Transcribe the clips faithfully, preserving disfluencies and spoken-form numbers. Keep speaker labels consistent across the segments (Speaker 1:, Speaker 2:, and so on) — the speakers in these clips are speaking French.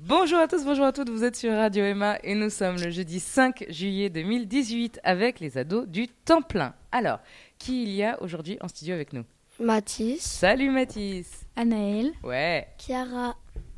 Speaker 1: Bonjour à tous, bonjour à toutes, vous êtes sur Radio Emma et nous sommes le jeudi cinq juillet deux mille dix-huit avec les ados du temps plein. Alors, qui il y a aujourd'hui en studio avec nous?
Speaker 2: Mathis.
Speaker 1: Salut Mathis.
Speaker 3: Anaël.
Speaker 1: Ouais.
Speaker 2: Chiara.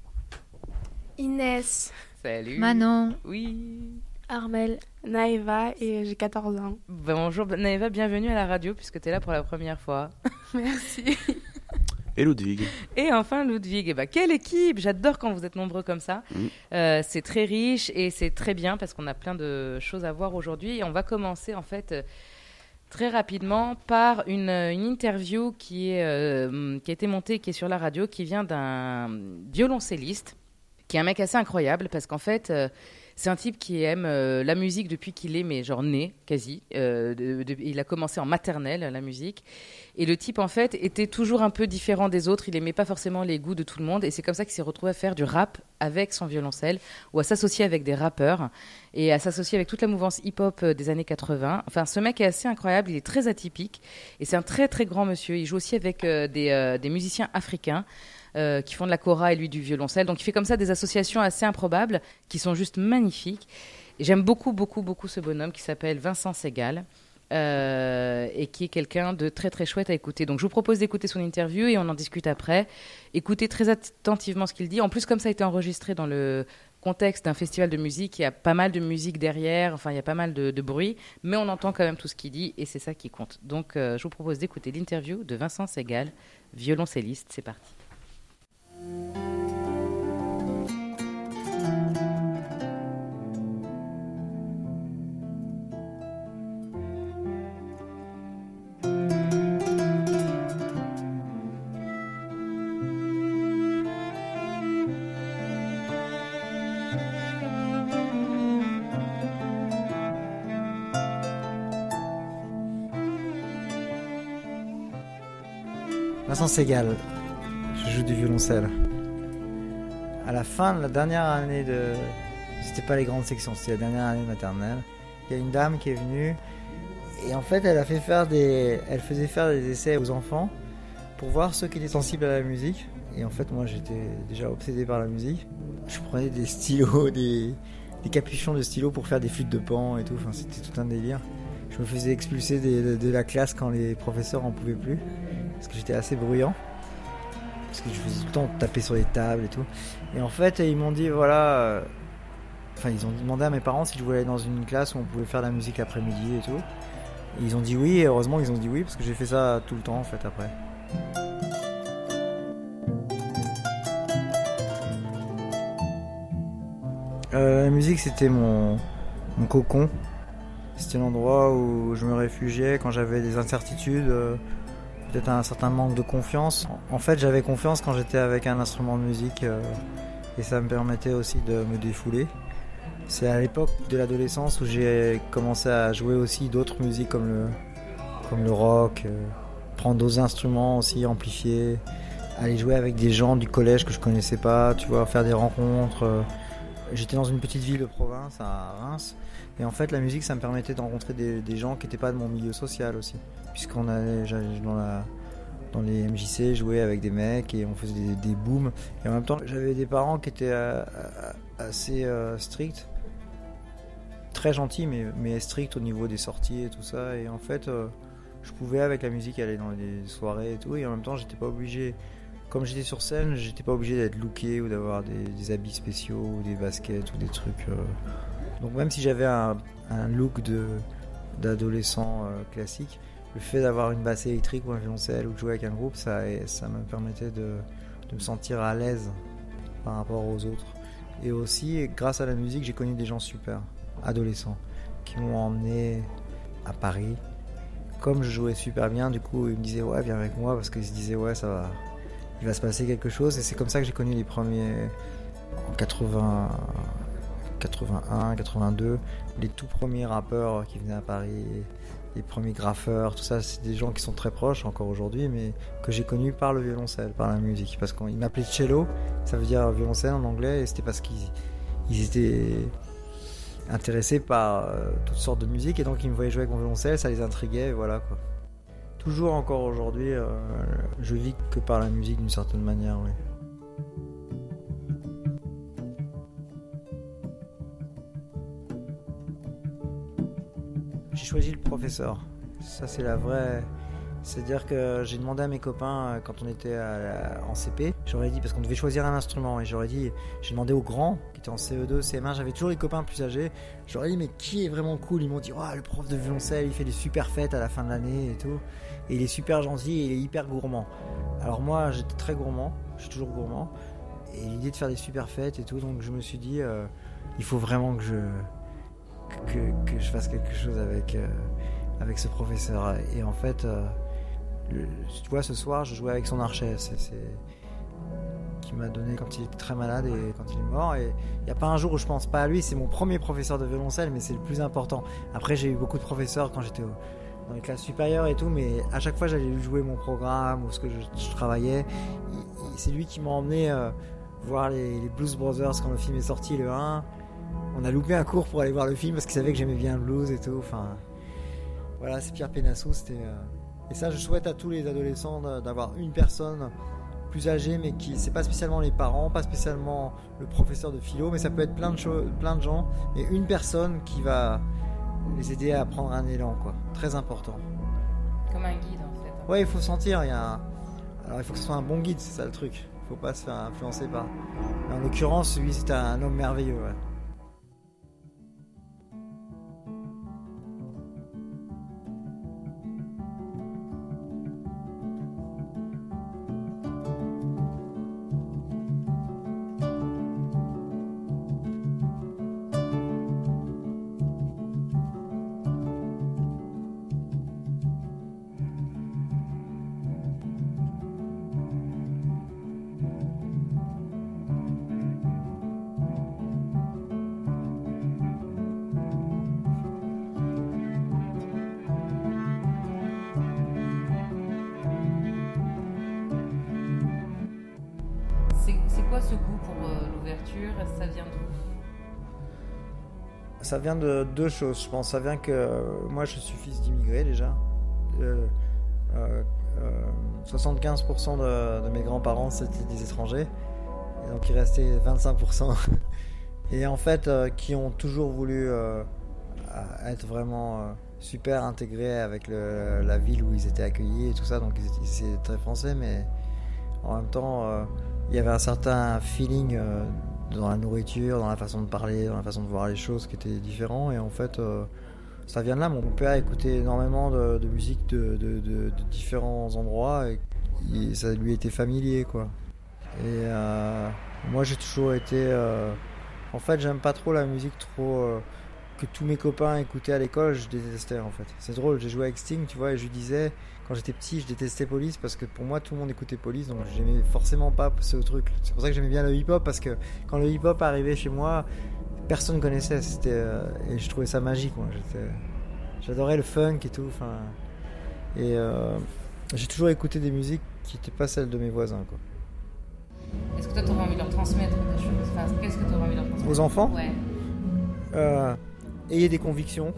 Speaker 4: Inès.
Speaker 1: Salut.
Speaker 3: Manon.
Speaker 1: Oui.
Speaker 2: Armel.
Speaker 4: Naïva et j'ai quatorze ans.
Speaker 1: Bonjour Naïva, bienvenue à la radio puisque tu es là pour la première fois.
Speaker 4: Merci.
Speaker 5: Et Ludwig.
Speaker 1: Et enfin Ludwig. Et bah, quelle équipe! J'adore quand vous êtes nombreux comme ça. Mmh. Euh, c'est très riche et c'est très bien parce qu'on a plein de choses à voir aujourd'hui. Et on va commencer en fait euh, très rapidement par une, une interview qui, est, euh, qui a été montée, qui est sur la radio, qui vient d'un violoncelliste, qui est un mec assez incroyable parce qu'en fait... Euh, c'est un type qui aime euh, la musique depuis qu'il est, mais genre né, quasi. Euh, de, de, il a commencé en maternelle, la musique. Et le type, en fait, était toujours un peu différent des autres. Il n'aimait pas forcément les goûts de tout le monde. Et c'est comme ça qu'il s'est retrouvé à faire du rap avec son violoncelle, ou à s'associer avec des rappeurs, et à s'associer avec toute la mouvance hip-hop des années quatre-vingts. Enfin, ce mec est assez incroyable, il est très atypique. Et c'est un très, très grand monsieur. Il joue aussi avec euh, des, euh, des musiciens africains. Euh, qui font de la kora et lui du violoncelle. Donc il fait comme ça des associations assez improbables qui sont juste magnifiques. Et j'aime beaucoup, beaucoup, beaucoup ce bonhomme qui s'appelle Vincent Segal euh, et qui est quelqu'un de très, très chouette à écouter. Donc je vous propose d'écouter son interview et on en discute après. Écoutez très attentivement ce qu'il dit. En plus, comme ça a été enregistré dans le contexte d'un festival de musique, il y a pas mal de musique derrière, enfin il y a pas mal de, de bruit, mais on entend quand même tout ce qu'il dit et c'est ça qui compte. Donc euh, je vous propose d'écouter l'interview de Vincent Segal, violoncelliste. C'est parti.
Speaker 6: Vincent Segal, je joue du violoncelle. À la fin de la dernière année de... C'était pas les grandes sections, c'était la dernière année de maternelle. Il y a une dame qui est venue et en fait elle a fait faire des... Elle faisait faire des essais aux enfants pour voir ceux qui étaient sensibles à la musique. Et en fait moi j'étais déjà obsédé par la musique. Je prenais des stylos, des, des capuchons de stylos pour faire des flûtes de Pan et tout. Enfin c'était tout un délire. Je me faisais expulser de, de la classe quand les professeurs en pouvaient plus. Parce que j'étais assez bruyant. Parce que je faisais tout le temps taper sur les tables et tout. Et en fait, ils m'ont dit, voilà... Euh... Enfin, ils ont demandé à mes parents si je voulais aller dans une classe où on pouvait faire de la musique l'après-midi et tout. Et ils ont dit oui, et heureusement ils ont dit oui, parce que j'ai fait ça tout le temps, en fait, après. Euh, la musique, c'était mon, mon cocon. C'était l'endroit où je me réfugiais quand j'avais des incertitudes... Euh... peut-être un certain manque de confiance. En fait, j'avais confiance quand j'étais avec un instrument de musique euh, et ça me permettait aussi de me défouler. C'est à l'époque de l'adolescence où j'ai commencé à jouer aussi d'autres musiques comme le, comme le rock, euh, prendre d'autres instruments aussi amplifiés, aller jouer avec des gens du collège que je connaissais pas, tu vois, faire des rencontres. Euh. J'étais dans une petite ville de province, à Reims, et en fait la musique ça me permettait de rencontrer des, des gens qui n'étaient pas de mon milieu social aussi. Puisqu'on allait dans, la, dans les M J C jouer avec des mecs et on faisait des, des booms. Et en même temps, j'avais des parents qui étaient euh, assez euh, stricts, très gentils, mais, mais stricts au niveau des sorties et tout ça. Et en fait, euh, je pouvais avec la musique aller dans les soirées et tout. Et en même temps, j'étais pas obligé, comme j'étais sur scène, j'étais pas obligé d'être looké ou d'avoir des, des habits spéciaux ou des baskets ou des trucs. Euh. Donc même si j'avais un, un look de, d'adolescent euh, classique, le fait d'avoir une basse électrique ou un violoncelle ou de jouer avec un groupe, ça, ça me permettait de, de me sentir à l'aise par rapport aux autres. Et aussi, grâce à la musique, j'ai connu des gens super, adolescents, qui m'ont emmené à Paris. Comme je jouais super bien, du coup, ils me disaient « ouais, viens avec moi » parce qu'ils se disaient « ouais, ça va, il va se passer quelque chose ». Et c'est comme ça que j'ai connu les premiers, en quatre-vingts, quatre-vingt-un, quatre-vingt-deux, les tout premiers rappeurs qui venaient à Paris, les premiers graffeurs, tout ça, c'est des gens qui sont très proches encore aujourd'hui, mais que j'ai connus par le violoncelle, par la musique. Parce qu'ils m'appelaient cello, ça veut dire violoncelle en anglais, et c'était parce qu'ils ils étaient intéressés par euh, toutes sortes de musique, et donc ils me voyaient jouer avec mon violoncelle, ça les intriguait, et voilà quoi. Toujours encore aujourd'hui, euh, je vis que par la musique d'une certaine manière, oui. j'ai choisi le professeur. Ça, c'est la vraie... C'est-à-dire que j'ai demandé à mes copains, quand on était à la- en C P, j'aurais dit, parce qu'on devait choisir un instrument, et j'aurais dit, j'ai demandé aux grands, qui étaient en C E deux, C M un, j'avais toujours les copains plus âgés, j'aurais dit, mais qui est vraiment cool? Ils m'ont dit, oh, le prof de violoncelle, il fait des super fêtes à la fin de l'année et tout, et il est super gentil, et il est hyper gourmand. Alors moi, j'étais très gourmand, je suis toujours gourmand, et l'idée de faire des super fêtes et tout, donc je me suis dit, euh, il faut vraiment que je, que, que je fasse quelque chose avec, euh, avec ce professeur. Et en fait... Euh, Le, tu vois, ce soir, je jouais avec son archet, c'est, c'est... qui m'a donné quand il était très malade et quand il est mort. Et il n'y a pas un jour où je pense pas à lui. C'est mon premier professeur de violoncelle, mais c'est le plus important. Après, j'ai eu beaucoup de professeurs quand j'étais au, dans les classes supérieures et tout, mais à chaque fois, j'allais lui jouer mon programme ou ce que je, je travaillais. Il, il, c'est lui qui m'a emmené euh, voir les, les Blues Brothers quand le film est sorti, le un. On a loupé un cours pour aller voir le film parce qu'il savait que j'aimais bien le blues et tout. Enfin, voilà, c'est Pierre Pénassou, c'était... Euh... Et ça, je souhaite à tous les adolescents d'avoir une personne plus âgée, mais qui, c'est pas spécialement les parents, pas spécialement le professeur de philo, mais ça peut être plein de choses, plein de gens, et une personne qui va les aider à prendre un élan, quoi. Très important.
Speaker 1: Comme un guide, en fait.
Speaker 6: Ouais, il faut sentir. Il y a un... Alors, il faut que ce soit un bon guide, c'est ça le truc. Il faut pas se faire influencer par. Mais en l'occurrence, lui, c'était un homme merveilleux. Ouais.
Speaker 1: C'est quoi ce goût pour euh, l'ouverture? Ça vient d'où?
Speaker 6: Ça vient de deux choses, je pense. Ça vient que euh, moi, je suis fils d'immigrés déjà. Euh, euh, euh, soixante-quinze pour cent de, de mes grands-parents, c'était des étrangers. Et donc, il restait vingt-cinq pour cent. Et en fait, euh, qui ont toujours voulu euh, être vraiment euh, super intégrés avec le, la ville où ils étaient accueillis et tout ça. Donc, ils étaient, ils étaient très français, mais en même temps... Euh, il y avait un certain feeling euh, dans la nourriture, dans la façon de parler, dans la façon de voir les choses qui étaient différents. Et en fait, euh, ça vient de là. Mon père écoutait énormément de, de musique de, de, de, de différents endroits et, et ça lui était familier, quoi. Et euh, moi, j'ai toujours été... Euh, en fait, j'aime pas trop la musique trop... Euh, que tous mes copains écoutaient à l'école, je détestais, en fait. C'est drôle, j'ai joué avec Sting, tu vois, et je lui disais... Quand j'étais petit, je détestais Police parce que pour moi, tout le monde écoutait Police, donc j'aimais forcément pas ce truc. C'est pour ça que j'aimais bien le hip-hop, parce que quand le hip-hop arrivait chez moi, personne connaissait. C'était, euh, et je trouvais ça magique, moi. J'étais, j'adorais le funk et tout. Enfin, et euh, j'ai toujours écouté des musiques qui n'étaient pas celles de mes voisins, quoi.
Speaker 1: Est-ce que toi, tu aurais envie de leur transmettre des choses? Enfin, qu'est-ce que tu aurais envie de leur transmettre?
Speaker 6: Aux enfants?
Speaker 1: Ouais.
Speaker 6: Euh, ayez des convictions.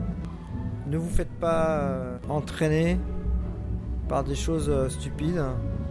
Speaker 6: Ne vous faites pas euh, entraîner par des choses euh, stupides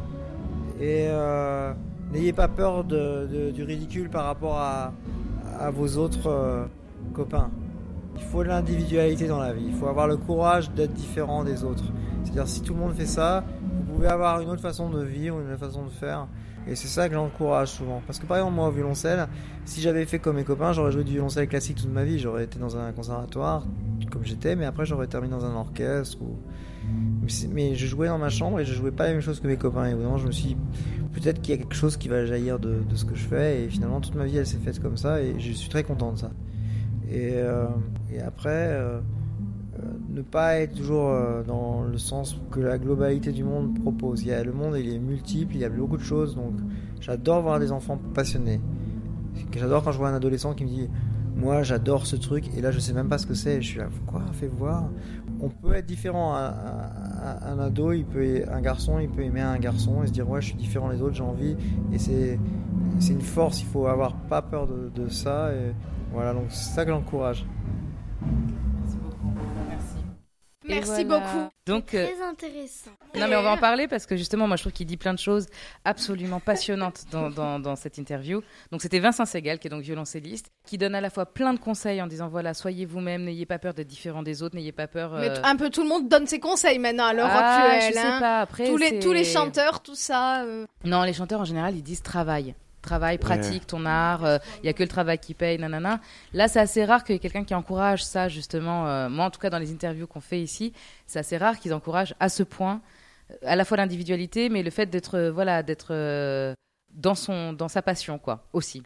Speaker 6: et euh, n'ayez pas peur de, de, du ridicule par rapport à, à vos autres euh, copains. Il faut de l'individualité dans la vie, il faut avoir le courage d'être différent des autres. C'est-à-dire si tout le monde fait ça, vous pouvez avoir une autre façon de vivre, une autre façon de faire, et c'est ça que j'encourage souvent. Parce que par exemple moi au violoncelle, si j'avais fait comme mes copains, j'aurais joué du violoncelle classique toute ma vie, j'aurais été dans un conservatoire comme j'étais, mais après j'aurais terminé dans un orchestre ou... mais je jouais dans ma chambre et je jouais pas la même chose que mes copains et vraiment je me suis dit, peut-être qu'il y a quelque chose qui va jaillir de, de ce que je fais et finalement toute ma vie elle s'est faite comme ça et je suis très content de ça et, euh, et après euh, euh, ne pas être toujours euh, dans le sens que la globalité du monde propose. Il y a, le monde il est multiple, il y a beaucoup de choses, donc j'adore voir des enfants passionnés. J'adore quand je vois un adolescent qui me dit moi j'adore ce truc et là je sais même pas ce que c'est et je suis là quoi, fais voir. On peut être différent. Un, un, un ado, il peut, un garçon, il peut aimer un garçon et se dire ouais je suis différent des autres, j'ai envie et c'est, c'est une force, il faut avoir pas peur de, de ça et voilà, donc c'est ça que j'encourage.
Speaker 1: Merci beaucoup. Merci.
Speaker 4: Merci
Speaker 1: voilà.
Speaker 4: beaucoup.
Speaker 1: Donc, euh,
Speaker 2: Très intéressant.
Speaker 1: non, mais on va en parler parce que justement, moi, je trouve qu'il dit plein de choses absolument passionnantes dans, dans, dans cette interview. Donc, c'était Vincent Segal, qui est donc violoncelliste, qui donne à la fois plein de conseils en disant, voilà, soyez vous-même, n'ayez pas peur d'être différent des autres, n'ayez pas peur...
Speaker 3: Mais
Speaker 1: euh,
Speaker 3: t- un peu tout le monde donne ses conseils maintenant à l'heure
Speaker 1: ah,
Speaker 3: actuelle.
Speaker 1: je sais
Speaker 3: hein.
Speaker 1: pas, après,
Speaker 3: tous, les,
Speaker 1: c'est-
Speaker 3: tous les chanteurs, tout ça. euh.
Speaker 1: Non, les chanteurs, en général, ils disent travail. Travail, pratique ton art, il euh, n'y a que le travail qui paye, nanana. Là, c'est assez rare qu'il y ait quelqu'un qui encourage ça, justement. Euh, moi, en tout cas, dans les interviews qu'on fait ici, c'est assez rare qu'ils encouragent à ce point, euh, à la fois l'individualité, mais le fait d'être, euh, voilà, d'être euh, dans, son, dans sa passion, quoi, aussi.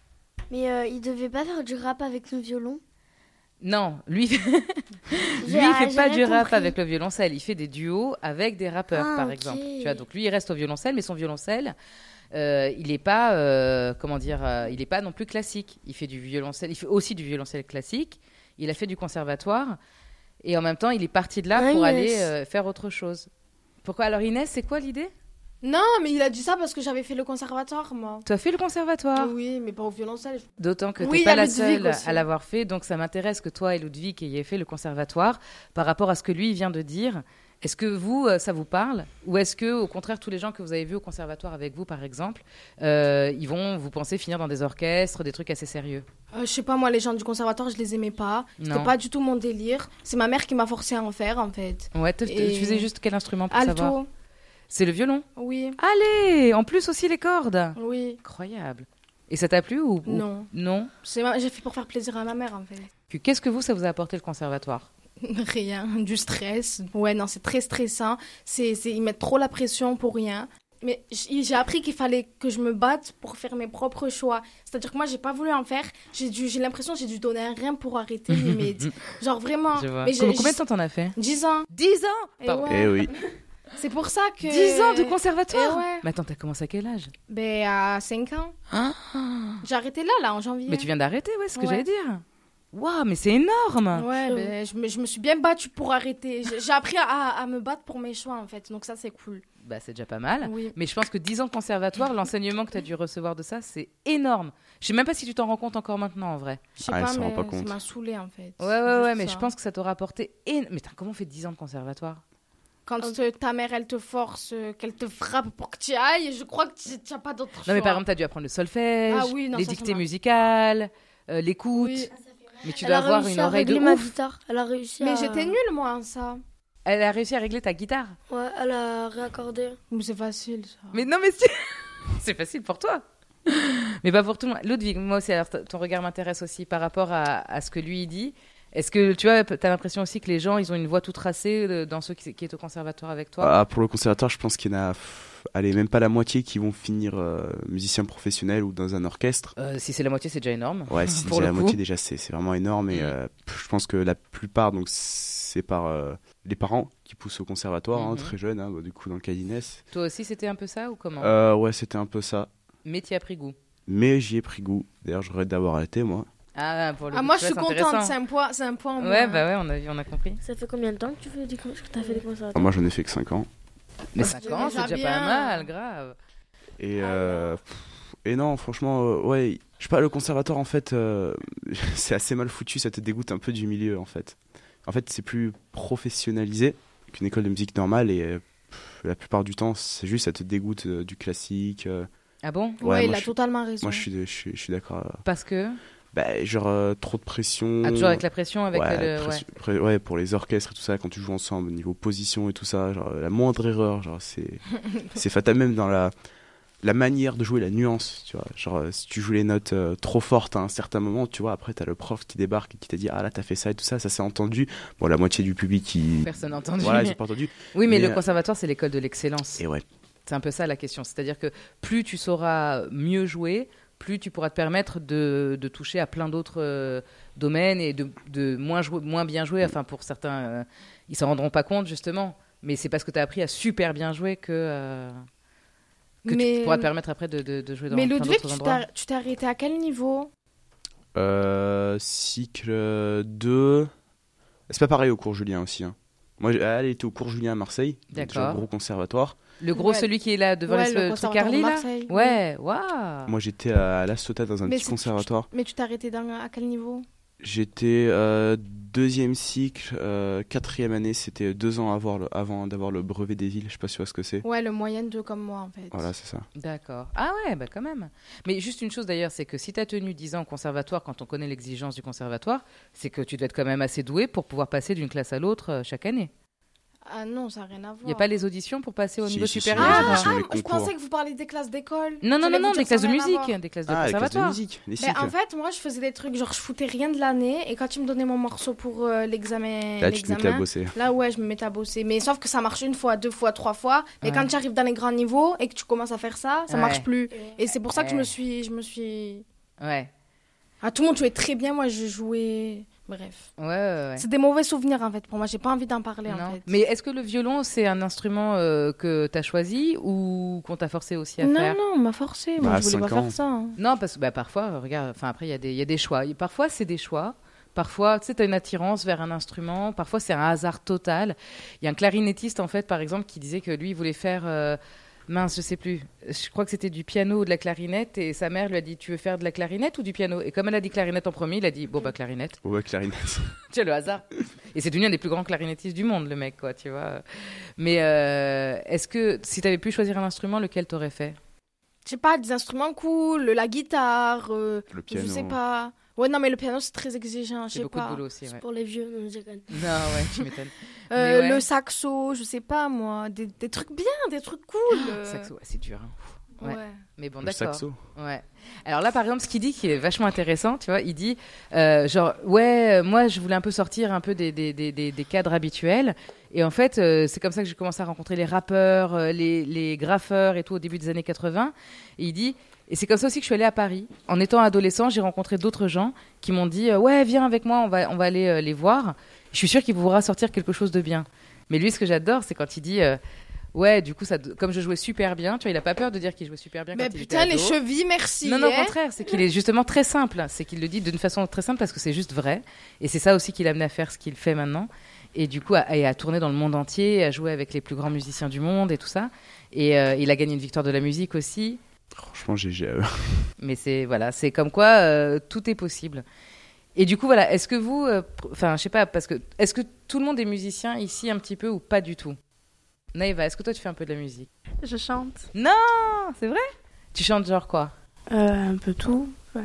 Speaker 2: Mais euh, il devait pas faire du rap avec le violon.
Speaker 1: Non, lui, lui
Speaker 2: J'ai-
Speaker 1: il fait
Speaker 2: j'ai
Speaker 1: pas
Speaker 2: rien
Speaker 1: du rap
Speaker 2: compris.
Speaker 1: avec le violoncelle, il fait des duos avec des rappeurs,
Speaker 2: Ah,
Speaker 1: par
Speaker 2: ok.
Speaker 1: exemple. Tu vois, donc lui, il reste au violoncelle, mais son violoncelle, euh, il n'est pas, euh, comment dire, euh, il est pas non plus classique. Il fait du violoncelle, il fait aussi du violoncelle classique. Il a fait du conservatoire et en même temps, il est parti de là
Speaker 2: Ah,
Speaker 1: pour
Speaker 2: Inès.
Speaker 1: aller euh, faire autre chose. Pourquoi alors Inès, c'est quoi l'idée?
Speaker 3: Non, mais il a dit ça parce que j'avais fait le conservatoire, moi.
Speaker 1: Tu as fait le conservatoire.
Speaker 3: Oui, mais pas au violoncelle.
Speaker 1: D'autant que tu
Speaker 3: Oui,
Speaker 1: n'es
Speaker 3: il y
Speaker 1: pas
Speaker 3: a
Speaker 1: la
Speaker 3: Ludwig
Speaker 1: seule
Speaker 3: aussi.
Speaker 1: à l'avoir fait, donc ça m'intéresse que toi et Ludwig ayez fait le conservatoire par rapport à ce que lui il vient de dire. Est-ce que vous, euh, ça vous parle? Ou est-ce que, au contraire, tous les gens que vous avez vus au conservatoire avec vous, par exemple, euh, ils vont, vous pensez, finir dans des orchestres, des trucs assez sérieux?
Speaker 3: Euh, je sais pas, moi, les gens du conservatoire, je les aimais pas. C'était
Speaker 1: Non.
Speaker 3: pas du tout mon délire. C'est ma mère qui m'a forcé à en faire, en fait.
Speaker 1: Ouais, te- te-
Speaker 3: Et-
Speaker 1: tu faisais juste quel instrument pour savoir?
Speaker 3: Alto,
Speaker 1: C'est le violon.
Speaker 3: oui,
Speaker 1: Allez, en plus aussi les cordes.
Speaker 3: oui.
Speaker 1: Incroyable. Et ça t'a plu ou ou-
Speaker 3: Non.
Speaker 1: Non.
Speaker 3: C'est ma- J'ai fait pour faire plaisir à ma mère, en fait.
Speaker 1: Puis Qu'est-ce que vous, ça vous a apporté le conservatoire?
Speaker 3: Rien, du stress. Ouais, non, c'est très stressant. C'est, c'est, ils mettent trop la pression pour rien. Mais j- j'ai appris qu'il fallait que je me batte pour faire mes propres choix. C'est-à-dire que moi, j'ai pas voulu en faire. J'ai, dû, j'ai l'impression que j'ai dû donner un rein pour arrêter, limite. Genre vraiment.
Speaker 1: Je vois.
Speaker 3: Mais j'ai-
Speaker 1: Combien combien de
Speaker 3: j'ai-
Speaker 1: temps t'en as fait?
Speaker 3: dix ans.
Speaker 1: dix ans.
Speaker 3: Et
Speaker 1: Pardon.
Speaker 3: ouais.
Speaker 5: Eh oui.
Speaker 3: C'est pour ça que.
Speaker 1: dix ans de conservatoire.
Speaker 3: Eh ouais.
Speaker 1: Mais attends, t'as commencé à quel âge?
Speaker 3: Ben, à cinq ans.
Speaker 1: Ah.
Speaker 3: J'ai arrêté là, là, en janvier.
Speaker 1: Mais tu viens d'arrêter, ouais, c'est ce que
Speaker 3: Ouais.
Speaker 1: j'allais dire. Waouh, mais c'est énorme.
Speaker 3: Ouais, ben, je, me, je me suis bien battue pour arrêter. J'ai, j'ai appris à, à me battre pour mes choix, en fait. Donc ça, c'est cool.
Speaker 1: Bah, c'est déjà pas mal.
Speaker 3: Oui.
Speaker 1: Mais je pense que dix ans de conservatoire, l'enseignement que tu as dû recevoir de ça, c'est énorme. Je sais même pas si tu t'en rends compte encore maintenant, en vrai.
Speaker 3: Je sais
Speaker 5: Ah, elle
Speaker 3: pas,
Speaker 5: s'en rend
Speaker 3: mais
Speaker 5: pas
Speaker 3: ça
Speaker 5: compte.
Speaker 3: m'a saoulée, en fait.
Speaker 1: Ouais, ouais, ouais,
Speaker 3: Juste
Speaker 1: mais
Speaker 3: ça.
Speaker 1: je pense que ça t'aura apporté. éno- Mais t'as comment on fait dix ans de conservatoire?
Speaker 3: Quand euh, ta mère, elle te force, euh, qu'elle te frappe pour que tu y ailles, je crois que tu n'as pas d'autre choix.
Speaker 1: Non, mais par exemple, t'as dû apprendre le solfège,
Speaker 3: Ah oui, non,
Speaker 1: les
Speaker 3: ça, ça
Speaker 1: dictées
Speaker 3: m'a-
Speaker 1: musicales, euh, l'écoute.
Speaker 3: Oui.
Speaker 1: Mais tu
Speaker 2: Elle
Speaker 1: dois
Speaker 2: a
Speaker 1: avoir
Speaker 2: réussi
Speaker 1: une
Speaker 2: à
Speaker 1: oreille de
Speaker 2: régler ma
Speaker 1: ouf.
Speaker 2: guitare. Elle a réussi
Speaker 3: Mais
Speaker 2: à...
Speaker 3: j'étais nulle, moi, en ça.
Speaker 1: Elle a réussi à régler ta guitare.
Speaker 2: Ouais, elle a réaccordé.
Speaker 3: Mais c'est facile, ça.
Speaker 1: Mais non, mais c'est c'est facile pour toi. Mais pas pour tout le monde. Ludwig, moi aussi, alors t- ton regard m'intéresse aussi par rapport à, à ce que lui il dit. Est-ce que tu vois, t'as l'impression aussi que les gens, ils ont une voie toute tracée euh, dans ceux qui, qui est au conservatoire avec toi?
Speaker 5: Ah, pour le conservatoire, je pense qu'il y en a, pff, allez, même pas la moitié qui vont finir euh, musicien professionnel ou dans un orchestre.
Speaker 1: Euh, si c'est la moitié, c'est déjà énorme.
Speaker 5: Ouais, si c'est
Speaker 1: Pour
Speaker 5: déjà
Speaker 1: le
Speaker 5: la
Speaker 1: coup.
Speaker 5: moitié, déjà, c'est c'est vraiment énorme. Et
Speaker 1: Mm.
Speaker 5: euh, pff, je pense que la plupart, donc, c'est par euh, les parents qui poussent au conservatoire, hein,
Speaker 1: Mhm.
Speaker 5: très jeunes, hein, bah, du coup, dans le cas d'Inès.
Speaker 1: Toi aussi, c'était un peu ça ou comment?
Speaker 5: Euh, ouais, c'était un peu ça.
Speaker 1: Mais tu as pris goût.
Speaker 5: Mais j'y ai pris goût. D'ailleurs, je regrette d'avoir arrêté, moi.
Speaker 1: Ah, pour le
Speaker 3: Ah,
Speaker 1: coup,
Speaker 3: moi,
Speaker 1: tu
Speaker 3: je suis
Speaker 1: vois, c'est
Speaker 3: contente.
Speaker 1: intéressant.
Speaker 3: C'est un point, c'est un point en moins.
Speaker 1: Ouais, bah ouais, on a, vu, on a compris.
Speaker 2: Ça fait combien de temps que tu fais des con- que t'as fait des concerts?
Speaker 5: Enfin, moi, j'en ai fait que cinq ans.
Speaker 1: Mais
Speaker 3: Ah,
Speaker 1: cinq
Speaker 3: c'est
Speaker 1: ans,
Speaker 3: déjà
Speaker 1: c'est déjà
Speaker 3: bien.
Speaker 1: pas mal, grave.
Speaker 5: Et, euh, pff, et non, franchement, euh, ouais, je sais pas, le conservatoire, en fait, euh, c'est assez mal foutu, ça te dégoûte un peu du milieu, en fait. En fait, c'est plus professionnalisé qu'une école de musique normale et euh, pff, la plupart du temps, c'est juste, ça te dégoûte euh, du classique. euh.
Speaker 1: Ah bon?
Speaker 3: Ouais,
Speaker 5: Ouais,
Speaker 3: il
Speaker 5: moi,
Speaker 3: a
Speaker 5: je-
Speaker 3: totalement raison.
Speaker 5: Moi, je suis, je suis, je suis d'accord. euh.
Speaker 1: Parce que?
Speaker 5: Bah, genre, euh, trop de pression.
Speaker 1: Ah, toujours avec la pression, avec
Speaker 5: ouais,
Speaker 1: le. Ouais.
Speaker 5: pression- pre- ouais, pour les orchestres et tout ça, quand tu joues ensemble, au niveau position et tout ça, genre, la moindre erreur, genre, c'est, c'est fatal même dans la, la manière de jouer, la nuance, tu vois. Genre, euh, si tu joues les notes euh, trop fortes à un certain moment, tu vois, après, t'as le prof qui débarque et qui t'a dit, ah là, t'as fait ça et tout ça, ça s'est entendu. Bon, la moitié du public qui.
Speaker 1: Personne n'a entendu.
Speaker 5: Voilà, ils ont pas entendu.
Speaker 1: Oui, mais,
Speaker 5: Mais,
Speaker 1: le
Speaker 5: euh,
Speaker 1: conservatoire, c'est l'école de l'excellence.
Speaker 5: Et ouais.
Speaker 1: C'est un peu ça la question. C'est-à-dire que plus tu sauras mieux jouer, plus tu pourras te permettre de, de toucher à plein d'autres euh, domaines et de, de moins, jouer, moins bien jouer. Enfin, pour certains, euh, ils s'en rendront pas compte, justement. Mais c'est parce que tu as appris à super bien jouer que, euh, que
Speaker 3: Mais-
Speaker 1: tu pourras te permettre après de, de, de jouer dans
Speaker 3: Mais
Speaker 1: plein
Speaker 3: Ludwig,
Speaker 1: d'autres
Speaker 3: tu
Speaker 1: endroits.
Speaker 3: t'es, tu t'es arrêté à quel niveau?
Speaker 5: Euh, cycle deux. C'est pas pareil au cours Julien aussi. Hein. Moi, j'ai- elle était au cours Julien à Marseille. donc déjà
Speaker 1: D'accord.
Speaker 5: gros conservatoire.
Speaker 1: Le gros,
Speaker 3: Ouais.
Speaker 1: celui qui est là devant
Speaker 3: Ouais,
Speaker 1: le,
Speaker 3: le
Speaker 1: truc
Speaker 3: conservatoire
Speaker 1: Carly,
Speaker 3: de
Speaker 1: là
Speaker 3: Marseille,
Speaker 1: Ouais, waouh
Speaker 5: Moi, j'étais à La Sota dans un
Speaker 3: Mais
Speaker 5: petit
Speaker 3: c'est-
Speaker 5: conservatoire.
Speaker 3: Mais tu t'es arrêté dans, à quel niveau?
Speaker 5: J'étais euh, deuxième cycle, euh, quatrième année, c'était deux ans avant, le- avant d'avoir le brevet des villes, je sais pas si tu vois ce que c'est.
Speaker 3: Ouais, le moyen deux comme moi en fait.
Speaker 5: Voilà, c'est ça.
Speaker 1: D'accord. Ah ouais, bah quand même. Mais juste une chose d'ailleurs, c'est que si tu as tenu dix ans au conservatoire, quand on connaît l'exigence du conservatoire, c'est que tu dois être quand même assez doué pour pouvoir passer d'une classe à l'autre euh, chaque année.
Speaker 3: Ah non, ça n'a rien à voir.
Speaker 1: Il n'y a pas les auditions pour passer au
Speaker 5: Si,
Speaker 1: niveau
Speaker 5: si, si,
Speaker 1: supérieur
Speaker 5: les
Speaker 3: Ah,
Speaker 5: auditions,
Speaker 3: ah,
Speaker 5: les
Speaker 3: je
Speaker 5: concours.
Speaker 3: pensais que vous parliez des classes d'école.
Speaker 1: Non, non, non,
Speaker 3: J'allais
Speaker 1: non,
Speaker 3: vous
Speaker 1: des
Speaker 3: dire,
Speaker 1: classes de
Speaker 3: ça n'a rien à
Speaker 1: musique,
Speaker 3: voir.
Speaker 1: des classes de
Speaker 5: Ah, les classes de
Speaker 1: conservatoire.
Speaker 5: musique, les
Speaker 3: Mais
Speaker 5: cycles.
Speaker 3: en fait, moi, je faisais des trucs, genre, je foutais rien de l'année, et quand tu me donnais mon morceau pour euh, l'examen,
Speaker 5: Là, tu te mettais à
Speaker 3: l'examen,
Speaker 5: bosser.
Speaker 3: là, ouais, je me mettais à bosser. Mais sauf que ça marche une fois, deux fois, trois fois. Mais
Speaker 1: Ouais.
Speaker 3: quand tu arrives dans les grands niveaux et que tu commences à faire ça, ça
Speaker 1: Ouais.
Speaker 3: marche plus. Et c'est pour ça que je
Speaker 1: Ouais.
Speaker 3: me suis, je me suis.
Speaker 1: Ouais.
Speaker 3: Ah, tout le monde jouait très bien, moi, je jouais. Bref.
Speaker 1: Ouais, ouais, ouais.
Speaker 3: C'est des mauvais souvenirs, en fait, pour moi. J'ai pas envie d'en parler, en
Speaker 1: Non.
Speaker 3: fait.
Speaker 1: Mais est-ce que le violon, c'est un instrument euh, que tu as choisi ou qu'on t'a forcé aussi à
Speaker 3: Non,
Speaker 1: faire?
Speaker 3: non, on m'a forcé. Moi,
Speaker 5: Bah,
Speaker 3: je voulais pas
Speaker 5: cinq ans.
Speaker 3: faire ça. hein.
Speaker 1: Non, parce que bah, parfois, euh, regarde, enfin après, il y, a des- il y a des choix. Et parfois, c'est des choix. Parfois, tu sais, tu as une attirance vers un instrument. Parfois, c'est un hasard total. Il y a un clarinettiste, en fait, par exemple, qui disait que lui, il voulait faire... euh, mince, je sais plus. Je crois que c'était du piano ou de la clarinette. Et sa mère lui a dit, tu veux faire de la clarinette ou du piano? Et comme elle a dit clarinette en premier, il a dit, bon, bah, clarinette.
Speaker 5: Ouais, clarinette.
Speaker 1: Tu vois, le hasard. Et c'est devenu un des plus grands clarinettistes du monde, le mec, quoi, tu vois. Mais euh, est-ce que, si tu avais pu choisir un instrument, lequel t'aurais fait?
Speaker 3: Je sais pas, des instruments cool, la guitare, euh,
Speaker 5: Le piano.
Speaker 3: je sais pas. Ouais, non, mais le piano, c'est très exigeant, je
Speaker 1: C'est
Speaker 3: sais
Speaker 1: beaucoup de
Speaker 3: pas.
Speaker 1: boulot aussi, ouais.
Speaker 2: C'est pour les vieux, non, je déconne.
Speaker 1: Non, ouais, tu m'étonnes.
Speaker 3: Euh,
Speaker 1: Mais ouais.
Speaker 3: Le saxo, je sais pas, moi. Des, des trucs bien, des trucs cool. euh.
Speaker 1: Saxo, ouais, c'est dur. hein. Ouais.
Speaker 3: Ouais.
Speaker 1: Mais bon,
Speaker 5: Le
Speaker 1: d'accord.
Speaker 5: saxo.
Speaker 1: Ouais. Alors là, par exemple, ce qu'il dit qui est vachement intéressant, tu vois, il dit, euh, genre, ouais, euh, moi, je voulais un peu sortir un peu des, des, des, des, des cadres habituels. Et en fait, euh, c'est comme ça que j'ai commencé à rencontrer les rappeurs, euh, les, les graffeurs et tout au début des années quatre-vingts. Et il dit, et c'est comme ça aussi que je suis allée à Paris. En étant adolescent, j'ai rencontré d'autres gens qui m'ont dit, euh, ouais, viens avec moi, on va, on va aller euh, les voir. Je suis sûre qu'il pourra sortir quelque chose de bien. Mais lui, ce que j'adore, c'est quand il dit... euh, Ouais, du coup, ça, comme je jouais super bien, tu vois, il a pas peur de dire qu'il jouait super bien.
Speaker 3: Mais
Speaker 1: quand il
Speaker 3: putain,
Speaker 1: était
Speaker 3: les
Speaker 1: ado.
Speaker 3: chevilles, merci.
Speaker 1: Non, non, au
Speaker 3: hein.
Speaker 1: contraire, c'est qu'il est justement très simple. C'est qu'il le dit d'une façon très simple parce que c'est juste vrai. Et c'est ça aussi qui l'a amené à faire ce qu'il fait maintenant. Et du coup, à, et à tourner dans le monde entier, à jouer avec les plus grands musiciens du monde et tout ça. Et euh, il a gagné une victoire de la musique aussi.
Speaker 5: Franchement, G G à eux.
Speaker 1: Mais c'est voilà, c'est comme quoi euh, tout est possible. Et du coup, voilà, est-ce que vous, euh, pr- enfin, je sais pas, parce que est-ce que tout le monde est musicien ici un petit peu ou pas du tout? Naïva, est-ce que toi tu fais un peu de la musique?
Speaker 4: Je chante
Speaker 1: Non, c'est vrai? Tu chantes genre quoi?
Speaker 4: euh, un peu tout. Enfin,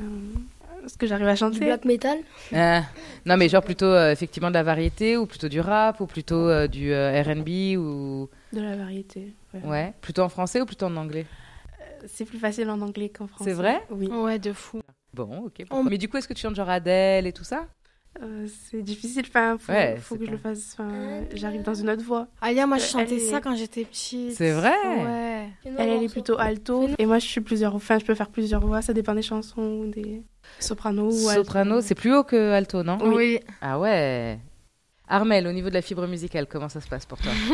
Speaker 4: ce que j'arrive à
Speaker 2: Du
Speaker 4: chanter.
Speaker 2: black metal.
Speaker 1: Ah, non, mais genre plutôt euh, effectivement de la variété ou plutôt du rap ou plutôt euh, du euh, R and B ou
Speaker 4: De la variété. Ouais.
Speaker 1: ouais, plutôt en français ou plutôt en anglais?
Speaker 4: C'est plus facile en anglais qu'en français.
Speaker 1: C'est vrai?
Speaker 4: Oui.
Speaker 3: Ouais, de fou.
Speaker 1: Bon, ok.
Speaker 3: On-
Speaker 1: Mais du coup, est-ce que tu chantes genre Adèle et tout ça?
Speaker 4: Euh, c'est difficile. Enfin, faut,
Speaker 1: Ouais,
Speaker 4: faut
Speaker 1: c'est
Speaker 4: que je
Speaker 1: pas-
Speaker 4: le fasse. Enfin, j'arrive dans une autre voix.
Speaker 3: Alia, moi, je
Speaker 4: Euh,
Speaker 3: chantais
Speaker 4: elle est-
Speaker 3: ça quand j'étais petite.
Speaker 1: C'est vrai?
Speaker 3: Ouais.
Speaker 4: Elle, elle est plutôt alto. Et moi, je suis plusieurs. Enfin, je peux faire plusieurs voix. Ça dépend des chansons ou des sopranos ou alto.
Speaker 1: Soprano, c'est plus haut que alto, non?
Speaker 3: Oui.
Speaker 1: Ah ouais. Armel, au niveau de la fibre musicale, comment ça se passe pour toi?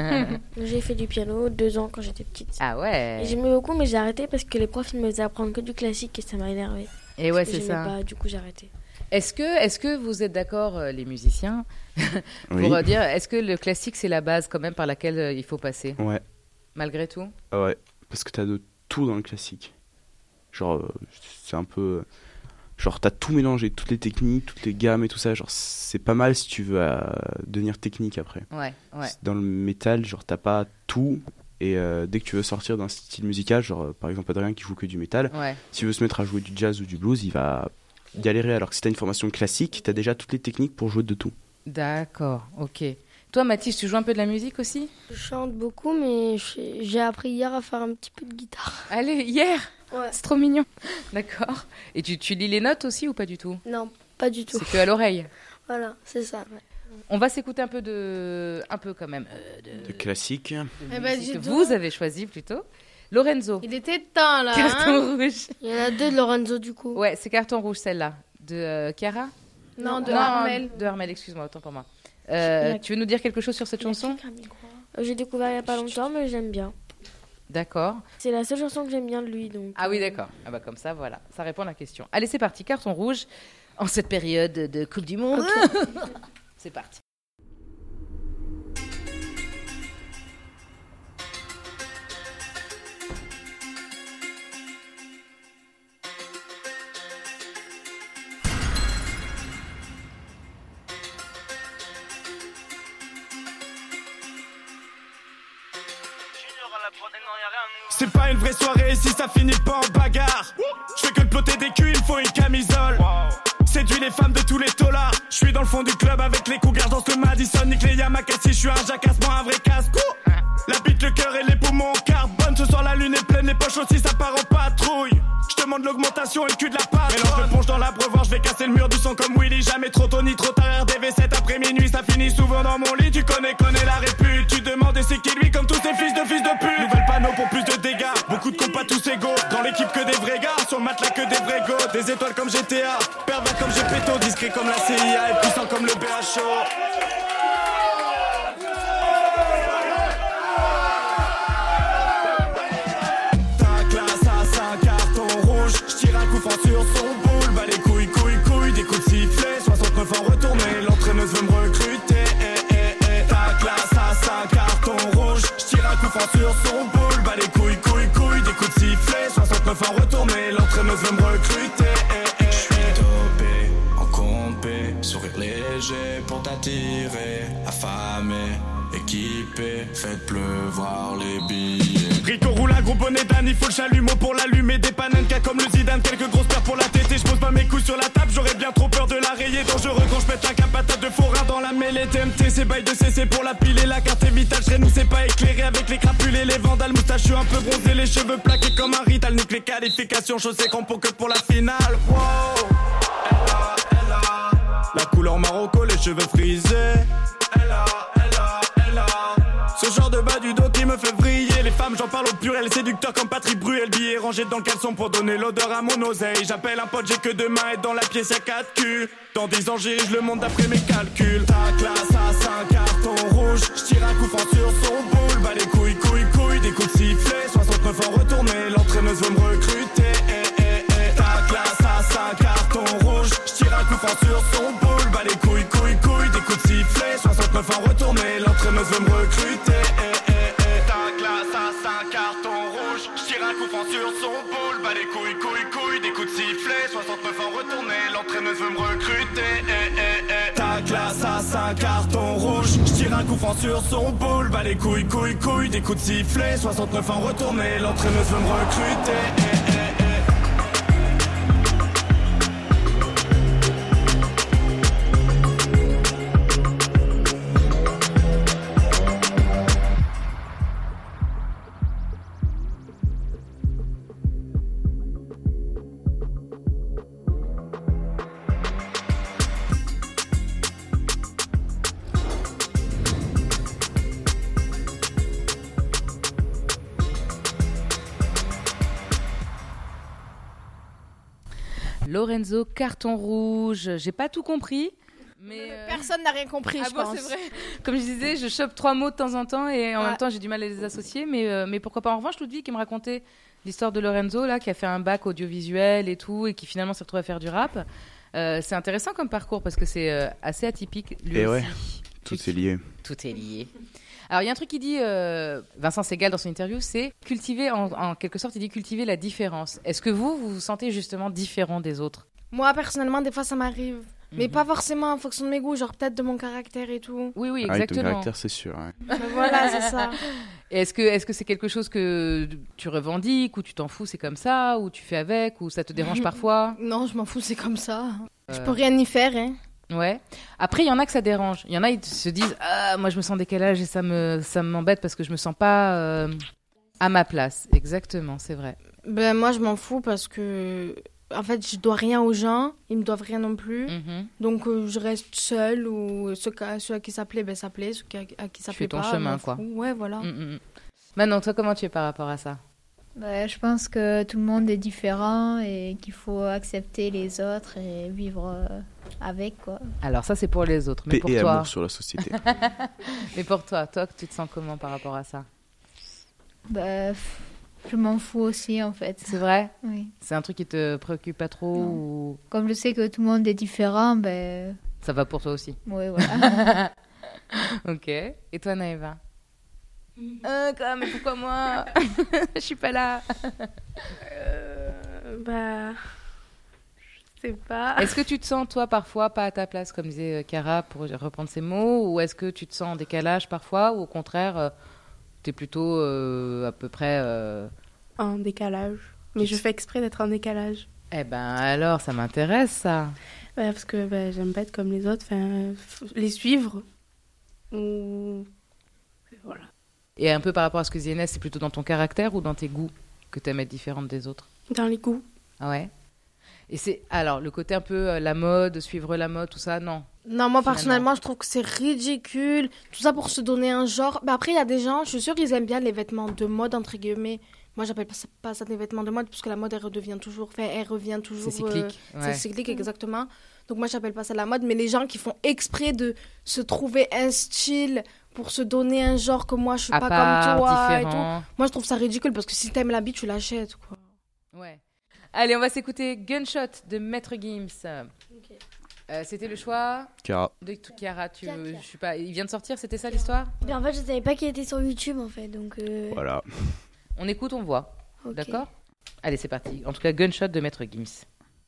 Speaker 2: J'ai fait du piano deux ans quand j'étais petite.
Speaker 1: Ah
Speaker 2: Et
Speaker 1: ouais.
Speaker 2: j'aimais beaucoup, mais j'ai arrêté parce que les profs ils me faisaient apprendre que du classique et ça m'a énervé.
Speaker 1: Et ouais, c'est
Speaker 2: J'aimais
Speaker 1: ça.
Speaker 2: pas, du coup j'ai arrêté.
Speaker 1: Est-ce que, est-ce que vous êtes d'accord, euh, les musiciens,
Speaker 5: Oui.
Speaker 1: pour euh, dire, est-ce que le classique c'est la base quand même par laquelle euh, il faut passer,
Speaker 5: Ouais.
Speaker 1: malgré tout?
Speaker 5: Ah ouais. Parce que t'as de tout dans le classique. Genre, euh, c'est un peu. Genre, t'as tout mélangé, toutes les techniques, toutes les gammes et tout ça. Genre, c'est pas mal si tu veux euh, devenir technique après.
Speaker 1: Ouais, ouais.
Speaker 5: Dans le métal, genre, t'as pas tout. Et euh, dès que tu veux sortir d'un style musical, genre, euh, par exemple, Adrien qui joue que du métal,
Speaker 1: Ouais.
Speaker 5: s'il veut se mettre à jouer du jazz ou du blues, il va galérer. Alors que si t'as une formation classique, t'as déjà toutes les techniques pour jouer de tout.
Speaker 1: D'accord, ok. Toi, Mathis, tu joues un peu de la musique aussi?
Speaker 2: Je chante beaucoup, mais j'ai j'ai appris hier à faire un petit peu de guitare.
Speaker 1: Allez, hier.
Speaker 2: Ouais.
Speaker 1: C'est trop mignon. D'accord. Et tu, tu lis les notes aussi ou pas du tout?
Speaker 2: Non, pas du tout.
Speaker 1: C'est que à l'oreille.
Speaker 2: Voilà, c'est ça. ouais.
Speaker 1: On va s'écouter un peu de, un peu quand même, euh, de,
Speaker 5: De classique.
Speaker 1: de
Speaker 3: Eh ben,
Speaker 1: musique
Speaker 3: dis
Speaker 1: que
Speaker 3: donc.
Speaker 1: vous avez choisi plutôt. Lorenzo,
Speaker 3: Il était temps, là.
Speaker 1: carton
Speaker 3: hein.
Speaker 1: rouge.
Speaker 2: Il y en a deux de Lorenzo du coup.
Speaker 1: Ouais, c'est carton rouge celle-là. De euh, Chiara?
Speaker 3: Non, de Armel.
Speaker 1: De Armel, excuse-moi, autant pour moi. Euh,
Speaker 2: Il y a-
Speaker 1: tu veux nous dire quelque chose sur cette chanson?
Speaker 2: Euh, J'ai découvert il y a pas longtemps, mais j'aime bien.
Speaker 1: D'accord.
Speaker 2: C'est la seule chanson que j'aime bien de lui, donc.
Speaker 1: Ah oui,
Speaker 2: euh,
Speaker 1: d'accord. Ah bah comme ça, voilà, ça répond à la question. Allez, c'est parti, carton rouge en cette période de Coupe du Monde. C'est parti.
Speaker 7: pas une vraie soirée si ça finit pas en bagarre. Je fais que de ploter des culs, il faut une camisole. Séduis les femmes de tous les tolards. Je suis dans le fond du club avec les cougars, dans le Madison, nique les Yamakasi, je suis un jacasse, moi un vrai casse-cou. La bite, le cœur et les poumons en carbone. Ce soir la lune est pleine, les poches aussi, ça part en patrouille. Je demande l'augmentation et le cul de la part. Mélange de ponche dans l'abreuvoir, je vais casser le mur du son comme Willy. Jamais trop tôt ni trop tard, R D V sept après minuit. Ça finit souvent dans mon lit, tu connais, connais la répute. Tu demandes et c'est qui lui, comme tous ces fils de fils de pute. Nouvelle panneau pour plus de dégâts, beaucoup de compas tous égaux. Dans l'équipe que des vrais gars, sur le matelas que des vrais go. Des étoiles comme G T A, pervers comme Gepetto. Discret comme la C I A et puissant comme le B H O. Sur son boule, bah les couilles, couilles, couilles, des coups de sifflet, soixante-neuf ans retourné, l'entraîneuse veut me recruter, eh, eh, eh, ta classe à cinq cartons rouges, j'tire un coup franc sur son boule, bah les couilles, couilles, couilles, des coups de sifflet, soixante-neuf ans retourné, l'entraîneuse veut me recruter, eh, eh, j'suis dopé, en compé, sourire léger pour t'attirer, affamé, équipé, faites pleuvoir les billets. Rico roule un gros bonnet d'âne, il faut le chalumeau pour l'allumer. Des panenka comme le Zidane, quelques grosses paires pour la tétée. Je pose pas mes couilles sur la table, j'aurais bien trop peur de la rayer. Dangereux quand je pète un cap patate de forain dans la mêlée. T M T, c'est bail de C C pour la piler. La carte est vitale, je nous c'est pas éclairé avec les crapules et les vandales. Moustache, je suis un peu bronzé, les cheveux plaqués comme un rital. Nique les qualifications, chaussées crampons que pour la finale. Wow, elle a, elle a la couleur Marocco, les cheveux frisés. Elle a, elle a, elle a ce genre de bas du dos qui me fait vriller. Les femmes, j'en parle au pluriel, séducteur comme Patrick Bruel. Billet rangé dans le caleçon pour donner l'odeur à mon oseille. J'appelle un pote, j'ai que deux mains et dans la pièce y'a quatre culs. Dans dix ans, j'irige le monde d'après mes calculs. Ta classe à cinq cartons rouges, j'tire un coup franc sur son boule. Bah les couilles, couilles, couilles, des coups de sifflet, soixante-neuf ans retourné, l'entraîneuse veut me recruter, eh, eh, eh. Ta classe à cinq cartons rouges, j'tire un coup franc sur son boule. Bah les couilles, couilles, couilles, des coups de sifflet, soixante-neuf ans retourné, l'entraîneuse veut me recruter, eh, eh, eh. Ta classe à cinq cartons rouges, j'tire un coup franc sur son boule. Bah les couilles, couilles, couilles, des coups de sifflet, soixante-neuf ans retourné, l'entraîneuse veut me recruter, eh, eh, eh. Ta classe à cinq cartons rouges, j'tire un coup franc sur son boule. Bah les couilles, couilles, couilles, des coups de sifflet, soixante-neuf ans retourné, l'entraîneuse veut me recruter, eh, eh, eh.
Speaker 1: Lorenzo, carton rouge. J'ai pas tout compris. Mais euh...
Speaker 3: Personne n'a rien compris,
Speaker 1: ah
Speaker 3: je
Speaker 1: bon,
Speaker 3: pense.
Speaker 1: C'est vrai. Comme je disais, je chope trois mots de temps en temps et en
Speaker 3: ouais.
Speaker 1: même temps, j'ai du mal à les associer. Mais, euh, mais pourquoi pas. En revanche, Ludwig qui me racontait l'histoire de Lorenzo, là, qui a fait un bac audiovisuel et tout, et qui finalement s'est retrouvé à faire du rap. Euh, c'est intéressant comme parcours parce que c'est euh, assez atypique. Lui
Speaker 5: et
Speaker 1: aussi.
Speaker 5: ouais, tout est lié.
Speaker 1: Tout est lié. Alors, il y a un truc qu'il dit, euh, Vincent Segal, dans son interview, c'est cultiver, en, en quelque sorte, il dit cultiver la différence. Est-ce que vous, vous vous sentez justement différent des autres ?
Speaker 3: Moi, personnellement, des fois, ça m'arrive.
Speaker 1: Mm-hmm.
Speaker 3: Mais pas forcément en fonction de mes goûts, genre peut-être de mon caractère et tout.
Speaker 1: Oui, oui,
Speaker 5: Ah oui,
Speaker 1: exactement.
Speaker 5: ton caractère, c'est sûr. Ouais.
Speaker 3: Mais voilà, c'est ça.
Speaker 1: Et est-ce que, est-ce que c'est quelque chose que tu revendiques, ou tu t'en fous, c'est comme ça, ou tu fais avec, ou ça te dérange parfois ?
Speaker 3: Non, je m'en fous, c'est comme ça.
Speaker 1: Euh...
Speaker 3: Je peux rien y faire, hein.
Speaker 1: Ouais. Après, il y en a que ça dérange. Il y en a, ils se disent « Ah, moi, je me sens en décalage et ça, me, ça m'embête parce que je me sens pas euh, à ma place. » Exactement, c'est vrai.
Speaker 3: Ben, moi, je m'en fous parce que... En fait, je dois rien aux gens, ils me doivent rien non plus.
Speaker 1: Mm-hmm.
Speaker 3: Donc, euh, je reste seule ou ceux, ceux à qui ça plaît, ben ça plaît. Ceux qui, à qui ça
Speaker 1: tu
Speaker 3: plaît
Speaker 1: fais ton
Speaker 3: pas,
Speaker 1: chemin, quoi.
Speaker 3: Fous. Ouais, voilà.
Speaker 1: Mm-hmm. Manon, toi, comment tu es par rapport à ça ?
Speaker 8: Bah, je pense que tout le monde est différent et qu'il faut accepter les autres et vivre euh, avec, quoi.
Speaker 1: Alors, ça, c'est pour les autres. Mais
Speaker 5: Paix
Speaker 1: pour
Speaker 5: et
Speaker 1: toi...
Speaker 5: amour sur la société.
Speaker 1: Mais pour toi, toi, tu te sens comment par rapport à ça ?
Speaker 8: Bah, je m'en fous aussi, en fait.
Speaker 1: C'est vrai ?
Speaker 8: Oui.
Speaker 1: C'est un truc qui te préoccupe pas trop ou...
Speaker 8: Comme je sais que tout le monde est différent, ben...
Speaker 1: Ça va pour toi aussi ?
Speaker 8: Oui, voilà.
Speaker 1: Ok. Et toi, Naëva ? Euh, quoi, mais pourquoi moi ? Je suis pas là.
Speaker 4: euh, bah, je sais pas.
Speaker 1: Est-ce que tu te sens, toi, parfois, pas à ta place, comme disait Cara, pour reprendre ses mots, ou est-ce que tu te sens en décalage parfois, ou au contraire, euh, t'es plutôt euh, à peu près euh,
Speaker 4: en décalage. Mais je fais exprès d'être en décalage.
Speaker 1: Eh ben alors, ça m'intéresse ça.
Speaker 4: Ouais, parce que bah, j'aime pas être comme les autres, enfin, les suivre. Ou... Voilà.
Speaker 1: Et un peu par rapport à ce que disait Inès, c'est plutôt dans ton caractère ou dans tes goûts que tu aimes être différente des autres?
Speaker 4: Dans les goûts.
Speaker 1: Ah ouais. Et c'est alors le côté un peu euh, la mode, suivre la mode, tout ça, non?
Speaker 3: Non, moi personnellement, je trouve que c'est ridicule. Tout ça pour se donner un genre. Mais après, il y a des gens, je suis sûre qu'ils aiment bien les vêtements de mode, entre guillemets. Moi, j'appelle pas ça, pas ça des vêtements de mode, parce que la mode, elle redevient toujours. Enfin, elle revient toujours.
Speaker 1: C'est cyclique.
Speaker 3: Euh,
Speaker 1: ouais.
Speaker 3: C'est cyclique, exactement. Donc, moi, j'appelle pas ça la mode. Mais les gens qui font exprès de se trouver un style pour se donner un genre que moi, je suis
Speaker 1: À
Speaker 3: pas
Speaker 1: part,
Speaker 3: comme toi et
Speaker 1: différent.
Speaker 3: tout. Moi, je trouve ça ridicule, parce que si t'aimes l'habit, tu l'achètes, quoi.
Speaker 1: Ouais. Allez, on va s'écouter Gunshot de Maître Gims. Okay. Euh, c'était le choix
Speaker 5: Chiara.
Speaker 1: de Chiara. Tu,
Speaker 2: Chiara.
Speaker 1: je suis pas. Il vient de sortir, c'était ça l'histoire?
Speaker 2: Mais en fait, je savais pas qu'il était sur YouTube en fait, donc. Euh...
Speaker 5: Voilà.
Speaker 1: On écoute, on voit.
Speaker 2: Okay.
Speaker 1: D'accord? Allez, c'est parti. En tout cas, Gunshot de Maître Gims.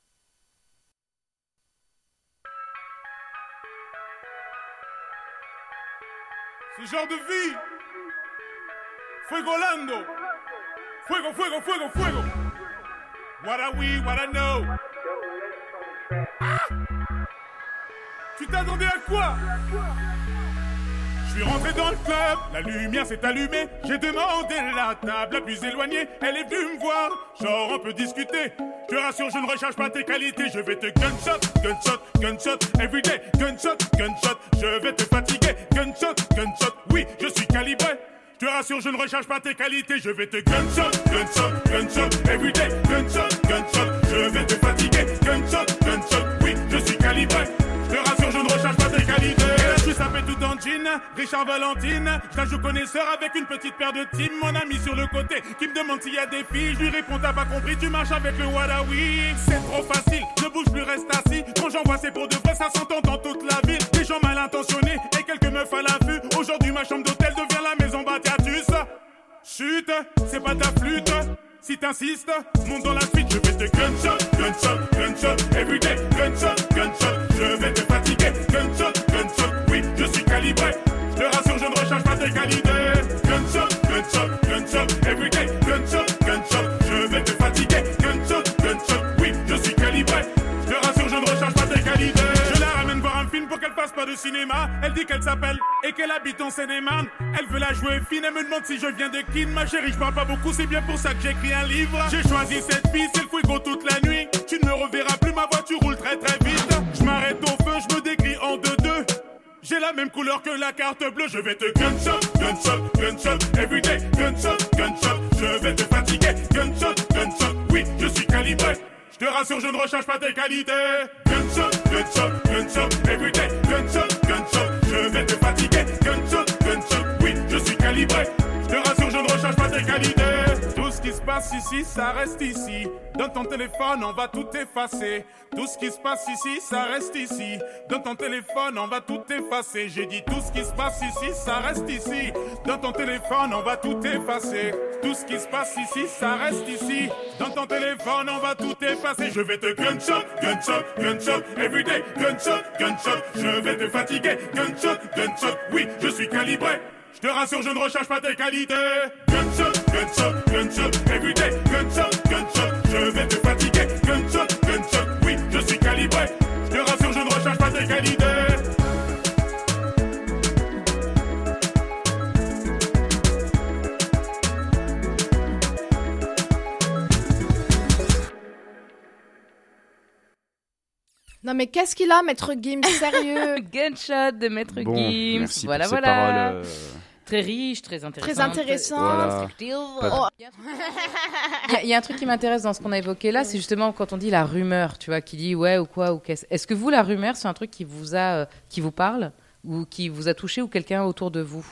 Speaker 7: Ce genre de vie. Fuegolando. Fuego, fuego, fuego, fuego. What are we, what I know. Ah! Tu t'attendais à quoi? Je suis rentré dans le club, la lumière s'est allumée. J'ai demandé la table la plus éloignée. Elle est venue me voir, genre on peut discuter. Je te rassure, je ne recherche pas tes qualités. Je vais te gunshot, gunshot, gunshot, everyday. Gunshot, gunshot, je vais te fatiguer. Gunshot, gunshot, oui, je suis calibré. Je te rassure, je ne recherche pas tes qualités. Je vais te gunshot, gunshot, gunshot, everyday. Gunshot, gunshot, je vais te fatiguer. Gunshot, gunshot, oui, je suis calibré. Je te rassure, je ne recherche pas tes qualités. Et là, je suis sapé tout en jean, Richard Valentine. Je la joue connaisseur avec une petite paire de team. Mon ami sur le côté qui me demande s'il y a des filles. Je lui réponds, t'as pas compris, tu marches avec le Wadawi. C'est trop facile, ne bouge plus, reste assis. Quand j'envoie, c'est pour de vrai, ça s'entend dans toute la ville. Des gens mal intentionnés et quelques meufs à l'affût. Aujourd'hui, ma chambre d'hôtel devient la maison Batiatus. Chut, c'est pas ta flûte. Si t'insistes, monte dans la suite, je vais te gunshot, gunshot, gunshot, everyday, gunshot, gunshot, je vais te fatiguer, gunshot, gunshot, oui, je suis calibré, je te rassure, je ne recherche pas tes qualités, gunshot, gunshot, gunshot, everyday, gunshot, gunshot, je vais te fatiguer, gunshot, gunshot, oui, je suis calibré, je te rassure, je ne recherche pas tes qualités, je la ramène voir un film pour qu'elle fasse pas de cinéma, elle dit qu'elle s'appelle et qu'elle habite en Seine-et-Marne, elle veut la jouer fine, elle me demande si je viens de Kin, ma chérie, je parle pas beaucoup, c'est bien pour ça que j'écris un livre, j'ai choisi cette fille, c'est le fuego toute la nuit, tu ne me reverras plus, ma voiture roule très très vite, je m'arrête au feu, je me décris en deux-deux, j'ai la même couleur que la carte bleue, je vais te gunshot, gunshot, gunshot, everyday, gunshot, gunshot, je vais te fatiguer, gunshot, gunshot, oui, je suis calibré, je te rassure, je ne recherche pas tes qualités, gunshot, gunshot, gunshot, everyday, gunshot, gunshot, je vais te fatiguer, gunshot, gunshot, oui, je suis calibré, je te rassure, je ne recherche pas tes qualités, tout ce qui se passe ici, ça reste ici, dans ton téléphone, on va tout effacer, tout ce qui se passe ici, ça reste ici, dans ton téléphone, on va tout effacer, j'ai dit tout ce qui se passe ici, ça reste ici, dans ton téléphone, on va tout effacer, tout ce qui se passe ici, ça reste ici, dans ton téléphone, on va tout effacer, je vais te gunshot, gunshot, gunshot, everyday, gunshot, gunshot, je vais te fatiguer, gunshot, gunshot, oui, je suis calibré, je te rassure, je ne recherche pas tes qualités, gunshot, gunshot, gunshot, everyday, gunshot, gunshot, je vais te fatiguer, gunshot, gunshot, oui, je suis calibré, je te rassure, je ne recherche pas tes qualités.
Speaker 3: Non mais qu'est-ce qu'il a, Maître Gims, sérieux?
Speaker 1: Gunshot de Maître
Speaker 5: Bon,
Speaker 1: Gims.
Speaker 5: merci
Speaker 1: Voilà,
Speaker 5: pour ces
Speaker 1: voilà.
Speaker 5: paroles, euh,
Speaker 1: Très riche, très intéressant.
Speaker 3: Très intéressant.
Speaker 5: Voilà.
Speaker 3: Oh.
Speaker 1: Il y, a- il y a un truc qui m'intéresse dans ce qu'on a évoqué là, c'est justement quand on dit la rumeur, tu vois, qui dit ouais ou quoi ou qu'est-ce. Est-ce que vous, la rumeur, c'est un truc qui vous a, euh, qui vous parle ou qui vous a touché ou quelqu'un autour de vous?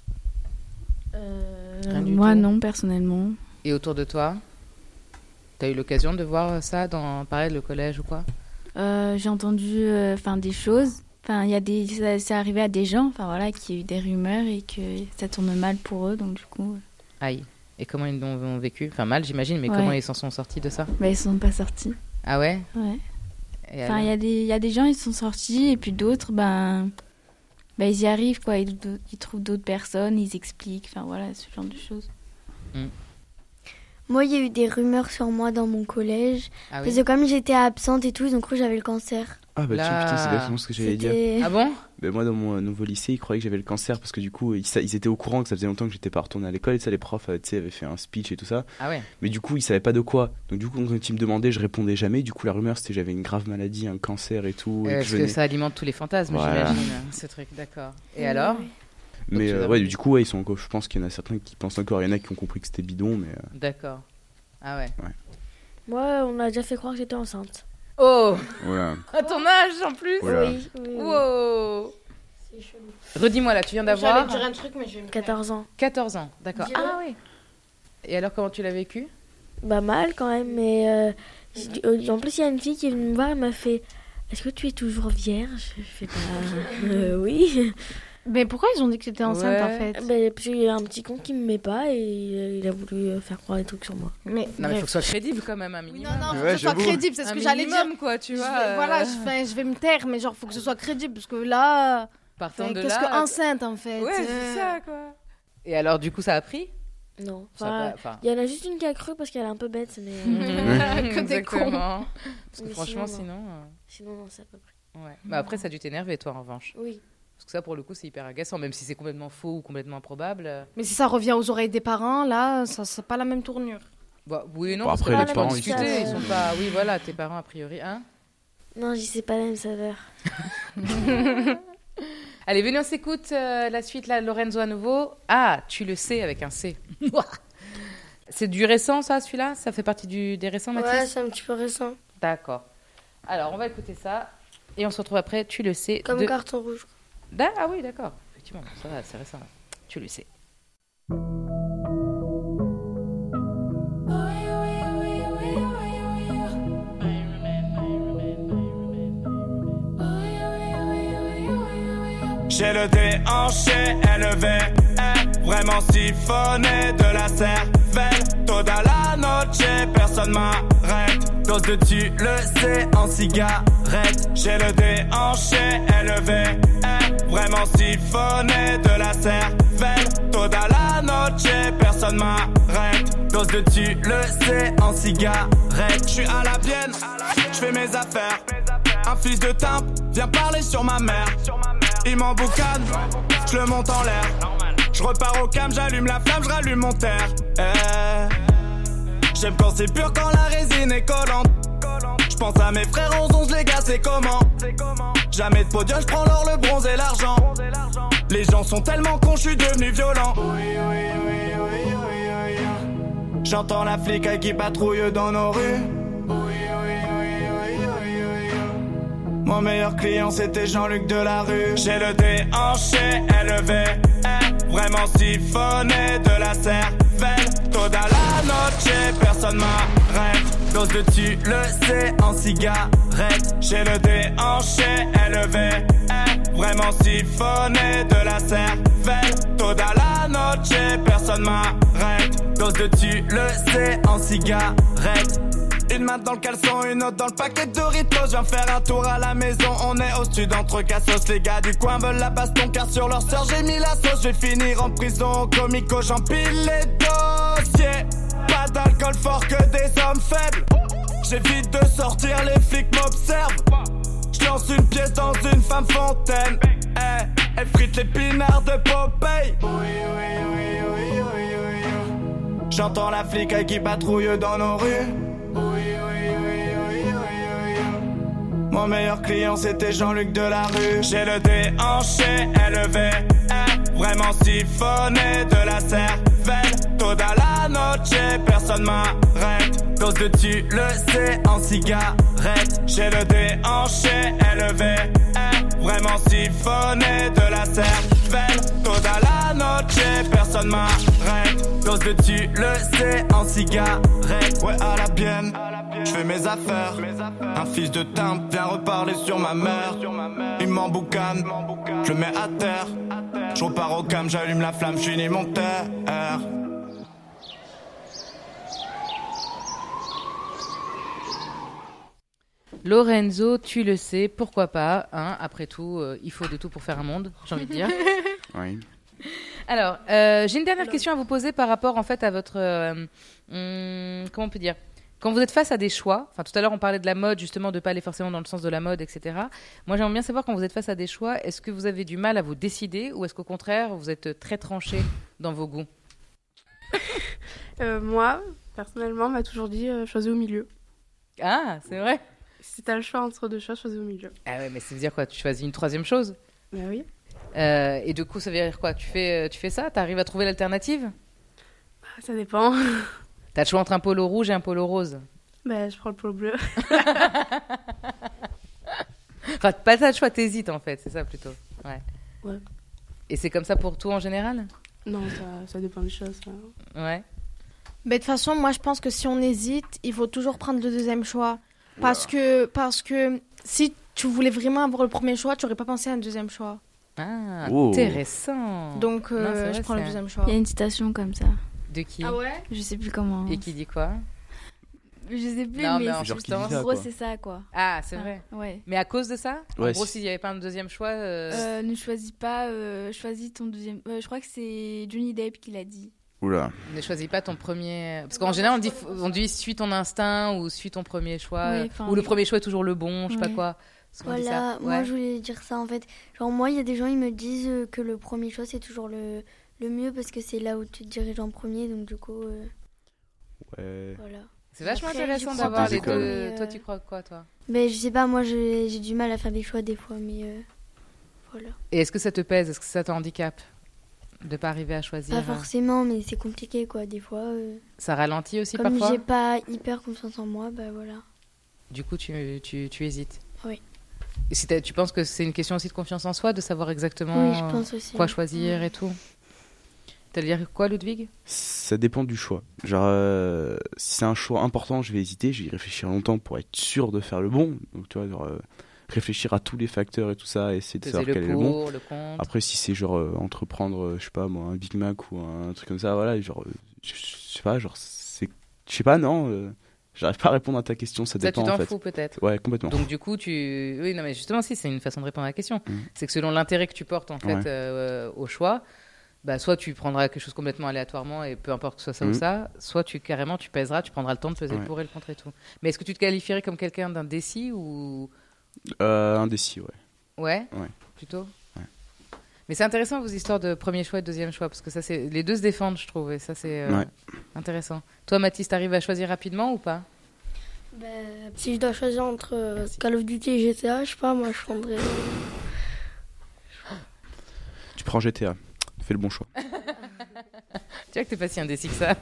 Speaker 9: Euh,
Speaker 1: Rien du
Speaker 9: moi
Speaker 1: tout.
Speaker 9: non, personnellement.
Speaker 1: Et autour de toi, t'as eu l'occasion de voir ça dans, pareil, le collège ou quoi?
Speaker 9: Euh, j'ai entendu enfin des choses. Enfin, il y a des, ça, c'est arrivé à des gens, enfin voilà, qui a eu des rumeurs et que ça tourne mal pour eux, donc du coup,
Speaker 1: Aïe. Et comment ils l'ont ont vécu? Enfin mal, j'imagine, mais
Speaker 9: Ouais.
Speaker 1: comment ils s'en sont sortis de ça?
Speaker 9: bah, ils sont pas sortis.
Speaker 1: Ah ouais?
Speaker 9: Ouais.
Speaker 1: Et
Speaker 9: Enfin,
Speaker 1: alors
Speaker 9: il y a des, il y a des gens, ils sont sortis et puis d'autres, ben, ben ils y arrivent quoi. Ils, ils trouvent d'autres personnes, ils expliquent, enfin voilà, ce genre de choses.
Speaker 2: Moi, il y a eu des rumeurs sur moi dans mon collège.
Speaker 1: Ah oui.
Speaker 2: Parce que comme j'étais absente et tout, ils ont cru que j'avais le cancer.
Speaker 5: Ah bah
Speaker 1: Là.
Speaker 5: tiens, putain, c'est exactement ce que j'allais dire.
Speaker 2: C'était-
Speaker 1: Ah bon?
Speaker 5: Ben moi, dans mon euh, nouveau lycée, ils croyaient que j'avais le cancer parce que du coup, ils, sa- ils étaient au courant que ça faisait longtemps que j'étais pas retourné à l'école et ça, les profs, euh, tu sais, avaient fait un speech et tout ça.
Speaker 1: Ah ouais.
Speaker 5: Mais du coup, ils savaient pas de quoi. Donc du coup, quand ils me demandaient, je répondais jamais. Du coup, la rumeur, c'était que j'avais une grave maladie, un cancer et tout. et
Speaker 1: Euh,
Speaker 5: que
Speaker 1: Parce
Speaker 5: je
Speaker 1: que
Speaker 5: venais-
Speaker 1: ça alimente tous les fantasmes,
Speaker 5: Voilà.
Speaker 1: j'imagine, ce truc, d'accord. Et alors?
Speaker 5: Mais
Speaker 1: tu
Speaker 5: euh,
Speaker 1: l'as
Speaker 5: ouais,
Speaker 1: vu.
Speaker 5: du coup, ouais, ils sont encore. Je pense qu'il y en a certains qui pensent encore. Il y en a qui ont compris que c'était bidon, mais. euh,
Speaker 1: D'accord. Ah ouais.
Speaker 10: Moi, on m'a déjà fait croire que j'étais enceinte.
Speaker 1: Oh!
Speaker 5: Voilà.
Speaker 1: À ton âge en plus?
Speaker 5: Voilà.
Speaker 10: Oui, oui, oui.
Speaker 1: Wow!
Speaker 3: C'est chelou.
Speaker 1: Redis-moi là, tu viens
Speaker 3: J'allais
Speaker 1: d'avoir
Speaker 3: dire un truc, mais je vais me taire.
Speaker 10: quatorze ans.
Speaker 1: quatorze ans, d'accord.
Speaker 10: Dis-le.
Speaker 1: Ah oui. Et alors, comment tu l'as vécu?
Speaker 10: Bah mal quand même, mais euh, j'ai- euh, en plus il y a une fille qui est venue me voir et m'a fait est-ce que tu es toujours vierge? Je fais bah euh, oui.
Speaker 3: Mais pourquoi ils ont dit que t'étais enceinte
Speaker 1: Ouais.
Speaker 3: en fait?
Speaker 10: Bah, parce qu'il y a un petit con qui me met pas et euh, il a voulu euh, faire croire des trucs sur moi.
Speaker 3: Mais
Speaker 1: Non, mais il faut
Speaker 3: bref.
Speaker 1: que ce soit crédible quand même, un
Speaker 3: Oui,
Speaker 1: minimum.
Speaker 3: non, non, faut
Speaker 5: Ouais,
Speaker 3: que ce soit
Speaker 5: j'avoue.
Speaker 3: crédible, c'est ce
Speaker 1: Un
Speaker 3: que j'allais dire.
Speaker 1: minimum, quoi, tu
Speaker 3: Je
Speaker 1: vois.
Speaker 3: vais-
Speaker 1: euh,
Speaker 3: Voilà, je, enfin, je vais me taire, mais genre, faut que ce soit crédible, parce que là,
Speaker 1: Partant
Speaker 3: enfin,
Speaker 1: de
Speaker 3: qu'est-ce
Speaker 1: là.
Speaker 3: que enceinte en fait?
Speaker 1: Ouais,
Speaker 3: Euh,
Speaker 1: c'est ça, quoi. Et alors, du coup, ça a pris?
Speaker 10: Non.
Speaker 1: Ça a
Speaker 10: Enfin,
Speaker 1: pas- enfin,
Speaker 10: il y en a juste une qui a cru parce qu'elle est un peu bête, mais
Speaker 3: Que t'es con.
Speaker 1: Exactement. Parce que
Speaker 10: Mais
Speaker 1: franchement,
Speaker 10: sinon,
Speaker 1: sinon.
Speaker 10: sinon non, ça a pas pris.
Speaker 1: euh, ouais. Mais après, ça a dû t'énerver, toi, en revanche.
Speaker 10: Oui.
Speaker 1: Parce que ça, pour le coup, c'est hyper agaçant, même si c'est complètement faux ou complètement improbable. euh,
Speaker 3: Mais si ça revient aux oreilles des parents, là, ça c'est pas la même tournure.
Speaker 1: Bah, oui et non,
Speaker 5: Bon,
Speaker 1: parce
Speaker 5: après,
Speaker 1: que
Speaker 10: les
Speaker 1: tu peux en
Speaker 10: parents, ils
Speaker 1: discuter.
Speaker 10: sont-
Speaker 1: Ils sont pas. Oui, voilà, tes parents, a priori. Hein.
Speaker 10: Non, j'y sais pas la même saveur.
Speaker 1: Allez, venez, on s'écoute euh, la suite, là, Lorenzo à nouveau. Ah, tu le sais, avec un C. C'est du récent, ça, celui-là? Ça fait partie du, des récents, Mathis?
Speaker 2: Ouais, c'est un petit peu récent.
Speaker 1: D'accord. Alors, on va écouter ça. Et on se retrouve après, tu le sais.
Speaker 2: Comme
Speaker 1: de-
Speaker 2: carton rouge.
Speaker 1: Da- Ah oui, d'accord. Effectivement, ça va, c'est récent. Là. Tu le sais.
Speaker 7: J'ai le déhanché élevé, eh, vraiment siphonné de la cervelle. Toda la noche, personne m'arrête. Dose de tu le sais en cigarette. J'ai le déhanché élevé, eh, vraiment siphonné de la cervelle. Toda la noche, personne m'arrête. Dose de tu le sais en cigarette. J'suis à la bienne, j'fais mes affaires. Un fils de timbre vient parler sur ma mère. Il m'emboucane, je le monte en l'air. Je repars au cam, j'allume la flamme, je rallume mon terre. Eh. J'aime quand c'est pur, quand la résine est collante. Je pense à mes frères en onze, les gars, c'est comment? Jamais de podium, je prends l'or, le bronze et l'argent. Les gens sont tellement cons, je suis devenu violent. J'entends la flic qui patrouille dans nos rues. Mon meilleur client c'était Jean-Luc Delarue. J'ai le déhanché élevé, eh, vraiment siphonné de la cervelle. Toda la noche, personne m'arrête. Dose de tu le sais en cigarette. J'ai le déhanché élevé, eh, vraiment siphonné de la cervelle. Toda la noche, personne m'arrête. Dose de tu le sais en cigarette. Une main dans le caleçon, une autre dans le paquet de Doritos. Je viens faire un tour à la maison, on est au stud entre cassos. Les gars du coin veulent la baston car sur leur sœur j'ai mis la sauce. Je vais finir en prison, comico, j'empile les dossiers. Pas d'alcool fort que des hommes faibles. J'évite de sortir, les flics m'observent. Je lance une pièce dans une femme fontaine. Eh, elle frite l'épinard de Popeye. J'entends la flic qui patrouille dans nos rues. Mon meilleur client c'était Jean-Luc Delarue. J'ai le déhanché élevé, eh, vraiment siphonné de la cervelle. Toda la noche, personne m'arrête. Dose de tu le sais en cigarette. J'ai le déhanché élevé, eh, vraiment siphonné de la cervelle. Toda la noche, personne m'arrête. Dose de tu le sais en cigarette. Ouais, à la bienne, j'fais mes affaires. Un fils de timbre vient reparler sur ma mère. Il m'emboucane, je le mets à terre. Je repars au cam, j'allume la flamme, j'unis mon terre.
Speaker 1: Lorenzo, tu le sais, pourquoi pas, hein, après tout, euh, il faut de tout pour faire un monde, j'ai envie de dire.
Speaker 5: Oui.
Speaker 1: Alors, euh, j'ai une dernière question à vous poser par rapport en fait à votre, euh, hum, comment on peut dire, quand vous êtes face à des choix. Enfin, tout à l'heure on parlait de la mode, justement, de pas aller forcément dans le sens de la mode, et cetera. Moi, j'aimerais bien savoir quand vous êtes face à des choix, est-ce que vous avez du mal à vous décider ou est-ce qu'au contraire vous êtes très tranché dans vos goûts?
Speaker 4: Euh, moi, personnellement, on m'a toujours dit euh, choisis au milieu.
Speaker 1: Ah, c'est vrai.
Speaker 4: Si t'as le choix entre deux choses, choisis au milieu.
Speaker 1: Ah ouais, mais ça veut dire quoi? Tu choisis une troisième chose?
Speaker 4: Bah oui.
Speaker 1: Euh, et du coup, ça veut dire quoi? Tu fais, tu fais ça? T'arrives à trouver l'alternative?
Speaker 4: Bah, ça dépend.
Speaker 1: T'as le choix entre un polo rouge et un polo rose?
Speaker 4: Bah, je prends le polo bleu.
Speaker 1: Enfin, pas t'as le choix, t'hésites en fait, c'est ça plutôt. Ouais.
Speaker 4: Ouais.
Speaker 1: Et c'est comme ça pour tout en général?
Speaker 4: Non, ça, ça dépend des choses. Ça.
Speaker 1: Ouais.
Speaker 3: Mais de toute façon, moi, je pense que si on hésite, il faut toujours prendre le deuxième choix. Parce que, parce que si tu voulais vraiment avoir le premier choix, tu n'aurais pas pensé à un deuxième choix.
Speaker 1: Ah,
Speaker 5: Oh.
Speaker 1: intéressant.
Speaker 3: Donc, euh,
Speaker 1: Non, c'est vrai,
Speaker 3: je prends le
Speaker 1: c'est-
Speaker 3: deuxième choix.
Speaker 9: Il y a une citation comme ça.
Speaker 1: De qui?
Speaker 3: Ah ouais?
Speaker 9: Je sais plus comment.
Speaker 1: Et qui dit quoi?
Speaker 9: Je sais plus,
Speaker 1: Non,
Speaker 9: mais,
Speaker 1: mais en
Speaker 5: Genre qui dit
Speaker 9: en
Speaker 5: ça,
Speaker 9: gros,
Speaker 5: quoi.
Speaker 9: c'est ça, quoi.
Speaker 1: Ah, c'est
Speaker 9: Ah,
Speaker 1: vrai.
Speaker 9: Ouais.
Speaker 1: Mais à cause de ça? En
Speaker 5: Ouais,
Speaker 1: gros,
Speaker 5: si-
Speaker 1: s'il n'y avait pas un deuxième choix... euh,
Speaker 9: Euh, ne choisis pas, euh, choisis ton deuxième. Euh, je crois que c'est Johnny Depp qui l'a dit.
Speaker 5: Oula.
Speaker 1: Ne choisis pas ton premier... Parce qu'en général, on dit, on dit suis ton instinct ou suis ton premier choix.
Speaker 9: Oui, enfin,
Speaker 1: ou le
Speaker 9: je-
Speaker 1: premier choix est toujours le bon, je sais pas
Speaker 9: Ouais.
Speaker 1: quoi. Parce qu'on dit
Speaker 2: Voilà,
Speaker 1: ça.
Speaker 2: moi
Speaker 1: Ouais.
Speaker 2: je voulais dire ça en fait. Genre moi, il y a des gens, ils me disent euh, que le premier choix c'est toujours le, le mieux parce que c'est là où tu te diriges en premier, donc du coup, euh,
Speaker 5: Ouais.
Speaker 2: voilà.
Speaker 1: C'est vachement
Speaker 2: Après,
Speaker 1: intéressant
Speaker 2: j'y crois
Speaker 1: d'avoir
Speaker 5: pas
Speaker 1: les
Speaker 5: trop,
Speaker 1: deux.
Speaker 2: mais,
Speaker 1: Toi,
Speaker 2: euh,
Speaker 1: tu crois quoi, toi?
Speaker 2: Mais je sais pas, moi j'ai j'ai du mal à faire des choix des fois, mais euh, voilà.
Speaker 1: Et est-ce que ça te pèse? Est-ce que ça te handicape de pas arriver à choisir?
Speaker 2: Pas forcément, mais c'est compliqué quoi, des fois. euh,
Speaker 1: Ça ralentit aussi
Speaker 2: comme
Speaker 1: parfois?
Speaker 2: j'ai pas hyper confiance en moi, bah voilà.
Speaker 1: Du coup, tu, tu, tu hésites.
Speaker 2: Oui.
Speaker 1: Et si t'as- tu penses que c'est une question aussi de confiance en soi, de savoir exactement
Speaker 2: Oui, je pense aussi.
Speaker 1: quoi choisir et tout? T'allais dire quoi, Ludwig?
Speaker 5: Ça dépend du choix. Genre, euh, si c'est un choix important, je vais hésiter, je vais y réfléchir longtemps pour être sûr de faire le bon. Donc, tu vois, genre, euh, réfléchir à tous les facteurs et tout ça, et essayer de
Speaker 1: Peser
Speaker 5: savoir
Speaker 1: le
Speaker 5: quel est le bon.
Speaker 1: pour, le contre.
Speaker 5: Après, si c'est genre euh, entreprendre, euh, je sais pas moi, un Big Mac ou un truc comme ça, voilà, genre, euh, je je sais pas, genre, c'est. Je sais pas, non, euh, j'arrive pas à répondre à ta question, ça
Speaker 1: Ça,
Speaker 5: dépend
Speaker 1: tu t'en
Speaker 5: en fait.
Speaker 1: fous peut-être.
Speaker 5: Ouais, complètement.
Speaker 1: Donc du coup, tu... Oui, non, mais justement, si, c'est une façon de répondre à la question.
Speaker 5: Mhm.
Speaker 1: C'est que selon l'intérêt que tu portes, en fait,
Speaker 5: Ouais.
Speaker 1: euh, au choix, bah, soit tu prendras quelque chose complètement aléatoirement, et peu importe que ce soit ça
Speaker 5: Mhm.
Speaker 1: ou ça, soit tu, carrément, tu pèseras, tu prendras le temps de peser le
Speaker 5: Ouais.
Speaker 1: pour et le contre et tout. Mais est-ce que tu te qualifierais comme quelqu'un d'un ou...
Speaker 5: Euh, indécis, ouais.
Speaker 1: Ouais,
Speaker 5: Ouais.
Speaker 1: plutôt.
Speaker 5: Ouais.
Speaker 1: Mais c'est intéressant vos histoires de premier choix et de deuxième choix, parce que ça, c'est les deux se défendent, je trouve, et ça, c'est euh,
Speaker 5: Ouais.
Speaker 1: intéressant. Toi, Mathis, t'arrives à choisir rapidement ou pas?
Speaker 10: Bah, si je dois choisir entre euh,
Speaker 1: Merci.
Speaker 10: Call of Duty et G T A, je sais pas, moi je prendrais.
Speaker 5: Tu prends G T A, fais le bon choix.
Speaker 1: Tu vois que t'es pas si indécis que ça.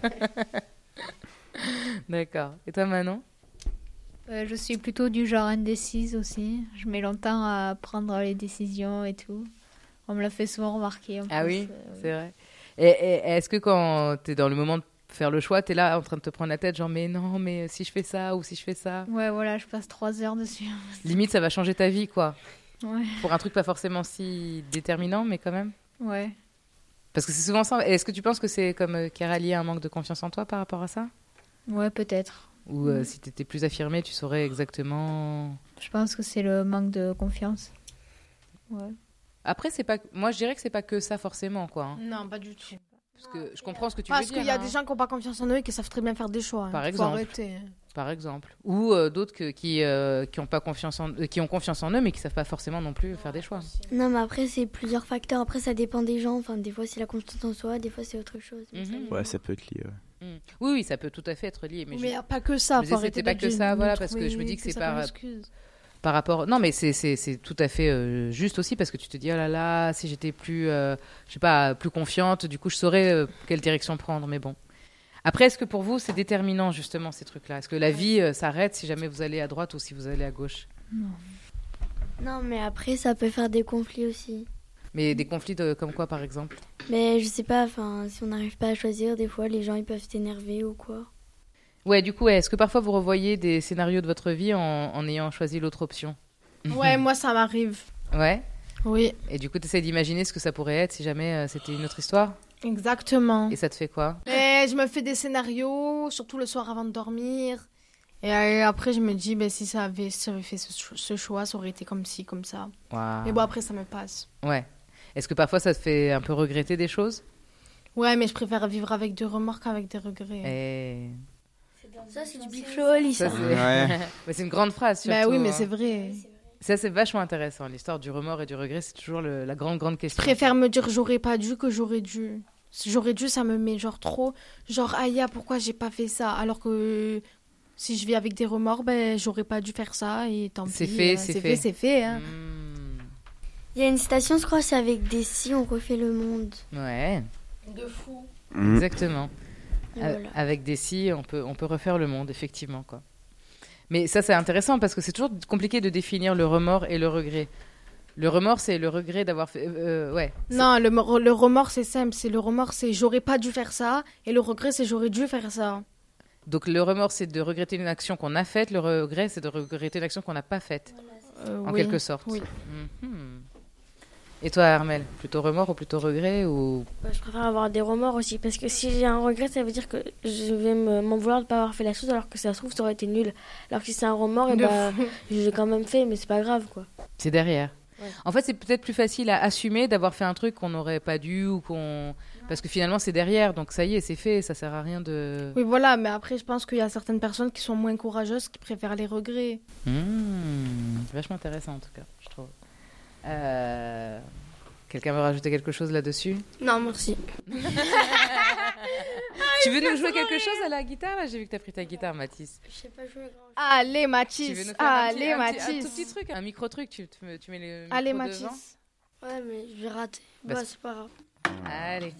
Speaker 1: D'accord. Et toi, Manon?
Speaker 8: Euh, je suis plutôt du genre indécise aussi. Je mets longtemps à prendre les décisions et tout. On me l'a fait souvent remarquer. En
Speaker 1: Ah
Speaker 8: plus,
Speaker 1: oui,
Speaker 8: euh,
Speaker 1: c'est vrai. Et, et- est-ce que quand t'es dans le moment de faire le choix, t'es là en train de te prendre la tête, genre mais non, mais si je fais ça ou si je fais ça,
Speaker 8: Ouais, voilà, je passe trois heures dessus.
Speaker 1: limite ça va changer ta vie, quoi.
Speaker 8: Ouais,
Speaker 1: Pour un truc pas forcément si déterminant, mais quand même.
Speaker 8: ouais.
Speaker 1: Parce que c'est souvent ça. Et est-ce que tu penses que c'est comme euh, qui est lié à un manque de confiance en toi par rapport à ça?
Speaker 8: Ouais, peut-être.
Speaker 1: Ou euh, si t'étais plus affirmée, tu saurais exactement.
Speaker 8: Je pense que c'est le manque de confiance. Ouais.
Speaker 1: Après, c'est pas. Moi, je dirais que c'est pas que ça forcément, quoi. hein.
Speaker 3: Non, pas du tout.
Speaker 1: Parce que je comprends ce que tu
Speaker 3: Parce
Speaker 1: veux
Speaker 3: qu'il
Speaker 1: dire.
Speaker 3: y a
Speaker 1: hein.
Speaker 3: des gens qui n'ont pas confiance en eux et qui savent très bien faire des choix. hein.
Speaker 1: Par
Speaker 3: Faut
Speaker 1: exemple.
Speaker 3: arrêter, hein.
Speaker 1: Par exemple. Ou euh, d'autres que- qui euh, qui ont pas confiance en, euh, qui ont confiance en eux, mais qui savent pas forcément non plus faire des choix.
Speaker 2: Non, mais après, c'est plusieurs facteurs. Après, ça dépend des gens. Enfin, des fois, c'est la confiance en soi, des fois, c'est autre chose. Donc, ça
Speaker 1: Mhm.
Speaker 2: dépend.
Speaker 5: Ouais, ça peut être lié. Ouais.
Speaker 1: Mm. Oui, oui, ça peut tout à fait être lié. Mais,
Speaker 3: Mais
Speaker 1: je-
Speaker 3: il n'y a pas que ça.
Speaker 1: je
Speaker 3: Faut
Speaker 1: disais,
Speaker 3: arrêter
Speaker 1: c'était pas
Speaker 3: d'être
Speaker 1: que ça,
Speaker 3: gêné,
Speaker 1: voilà,
Speaker 3: de
Speaker 1: parce que
Speaker 3: trouver
Speaker 1: je me dis que c'est
Speaker 3: ça
Speaker 1: par-
Speaker 3: comme excuse.
Speaker 1: par rapport. Non, mais c'est c'est c'est tout à fait euh, juste aussi parce que tu te dis oh là là, si j'étais plus, euh, je sais pas, plus confiante, du coup, je saurais euh, quelle direction prendre. Mais bon. Après, est-ce que pour vous, c'est déterminant justement ces trucs-là? Est-ce que la vie euh, s'arrête si jamais vous allez à droite ou si vous allez à gauche?
Speaker 2: Non, mais après, ça peut faire des conflits aussi.
Speaker 1: Mais des conflits de- comme quoi, par exemple?
Speaker 2: Mais je sais pas, enfin, si on n'arrive pas à choisir, des fois, les gens, ils peuvent s'énerver ou quoi.
Speaker 1: Ouais, du coup, ouais, est-ce que parfois vous revoyez des scénarios de votre vie en, en ayant choisi l'autre option?
Speaker 3: Ouais, moi, ça m'arrive.
Speaker 1: Ouais.
Speaker 3: Oui,
Speaker 1: Et du coup, tu essaies d'imaginer ce que ça pourrait être si jamais euh, c'était une autre histoire?
Speaker 3: exactement.
Speaker 1: Et ça te fait quoi?
Speaker 3: Et je me fais des scénarios, surtout le soir avant de dormir. Et euh, après, je me dis, ben, si ça avait, si j'avais fait ce, cho- ce choix, ça aurait été comme ci, comme ça.
Speaker 1: Waouh.
Speaker 3: Mais bon, après, ça me passe.
Speaker 1: Ouais. Est-ce que parfois ça te fait un peu regretter des choses?
Speaker 3: Ouais, mais je préfère vivre avec des remords qu'avec des regrets.
Speaker 1: Et...
Speaker 10: Ça, c'est du Big Flo Oli, ça.
Speaker 1: ça c'est... Ouais. Mais c'est une grande phrase, surtout.
Speaker 3: Bah oui, mais
Speaker 1: hein.
Speaker 3: c'est vrai.
Speaker 1: Ça, c'est vachement intéressant. L'histoire du remords et du regret, c'est toujours le, la grande, grande question.
Speaker 3: Je préfère me dire j'aurais pas dû que j'aurais dû. J'aurais dû, ça me met genre trop... Genre, aïe, pourquoi j'ai pas fait ça? Alors que si je vis avec des remords, ben, j'aurais pas dû faire ça et tant
Speaker 1: c'est
Speaker 3: pis.
Speaker 1: Fait,
Speaker 3: euh,
Speaker 1: c'est,
Speaker 3: c'est
Speaker 1: fait,
Speaker 3: fait. C'est fait, hein.
Speaker 1: Mmh.
Speaker 2: Il y a une citation, je crois, c'est avec des si, on refait le monde.
Speaker 1: Ouais.
Speaker 3: De fou.
Speaker 5: Mmh.
Speaker 1: Exactement. A-
Speaker 2: Voilà.
Speaker 1: Avec des si, on peut, on peut refaire le monde, effectivement, quoi. Mais ça, c'est intéressant parce que c'est toujours compliqué de définir le remords et le regret. Le remords, c'est le regret d'avoir fait... Euh, ouais.
Speaker 3: Non, le, mo- le remords, c'est simple. C'est le remords, c'est j'aurais pas dû faire ça. Et le regret, c'est j'aurais dû faire ça.
Speaker 1: Donc le remords, c'est de regretter une action qu'on a faite. Le regret, c'est de regretter une action qu'on n'a pas faite,
Speaker 3: Euh,
Speaker 1: en
Speaker 3: oui.
Speaker 1: quelque sorte.
Speaker 3: Oui.
Speaker 1: Mhm. Et toi, Armel, plutôt remords ou plutôt regret ou...
Speaker 10: Bah, je préfère avoir des remords aussi, parce que si j'ai un regret, ça veut dire que je vais me- m'en vouloir de ne pas avoir fait la chose, alors que ça se trouve, ça aurait été nul. Alors que si c'est un remords, et
Speaker 3: De
Speaker 10: bah,
Speaker 3: fou.
Speaker 10: je l'ai quand même fait, mais c'est pas grave, quoi.
Speaker 1: C'est derrière.
Speaker 10: Ouais.
Speaker 1: En fait, c'est peut-être plus facile à assumer d'avoir fait un truc qu'on n'aurait pas dû ou qu'on... Parce que finalement, c'est derrière, donc ça y est, c'est fait, ça sert à rien de...
Speaker 3: Oui, voilà, mais après, je pense qu'il y a certaines personnes qui sont moins courageuses, qui préfèrent les regrets.
Speaker 1: Mmh, vachement intéressant, en tout cas, je trouve. Euh... Quelqu'un veut rajouter quelque chose là-dessus?
Speaker 10: Non, merci.
Speaker 1: Tu veux nous jouer quelque chose à la guitare, là? J'ai vu que t'as pris ta guitare, Mathis.
Speaker 10: Je sais pas jouer grand
Speaker 3: Allez,
Speaker 1: Tu veux
Speaker 3: Mathis.
Speaker 1: nous faire un petit,
Speaker 3: Allez,
Speaker 1: un petit- un
Speaker 3: Mathis.
Speaker 1: tout petit truc, un micro-truc, tu, tu, tu mets le micro
Speaker 3: Allez,
Speaker 1: devant.
Speaker 3: Mathis.
Speaker 10: Ouais, mais je vais rater.
Speaker 1: Bah,
Speaker 10: Bah,
Speaker 1: c'est-
Speaker 10: c'est pas grave.
Speaker 1: Allez.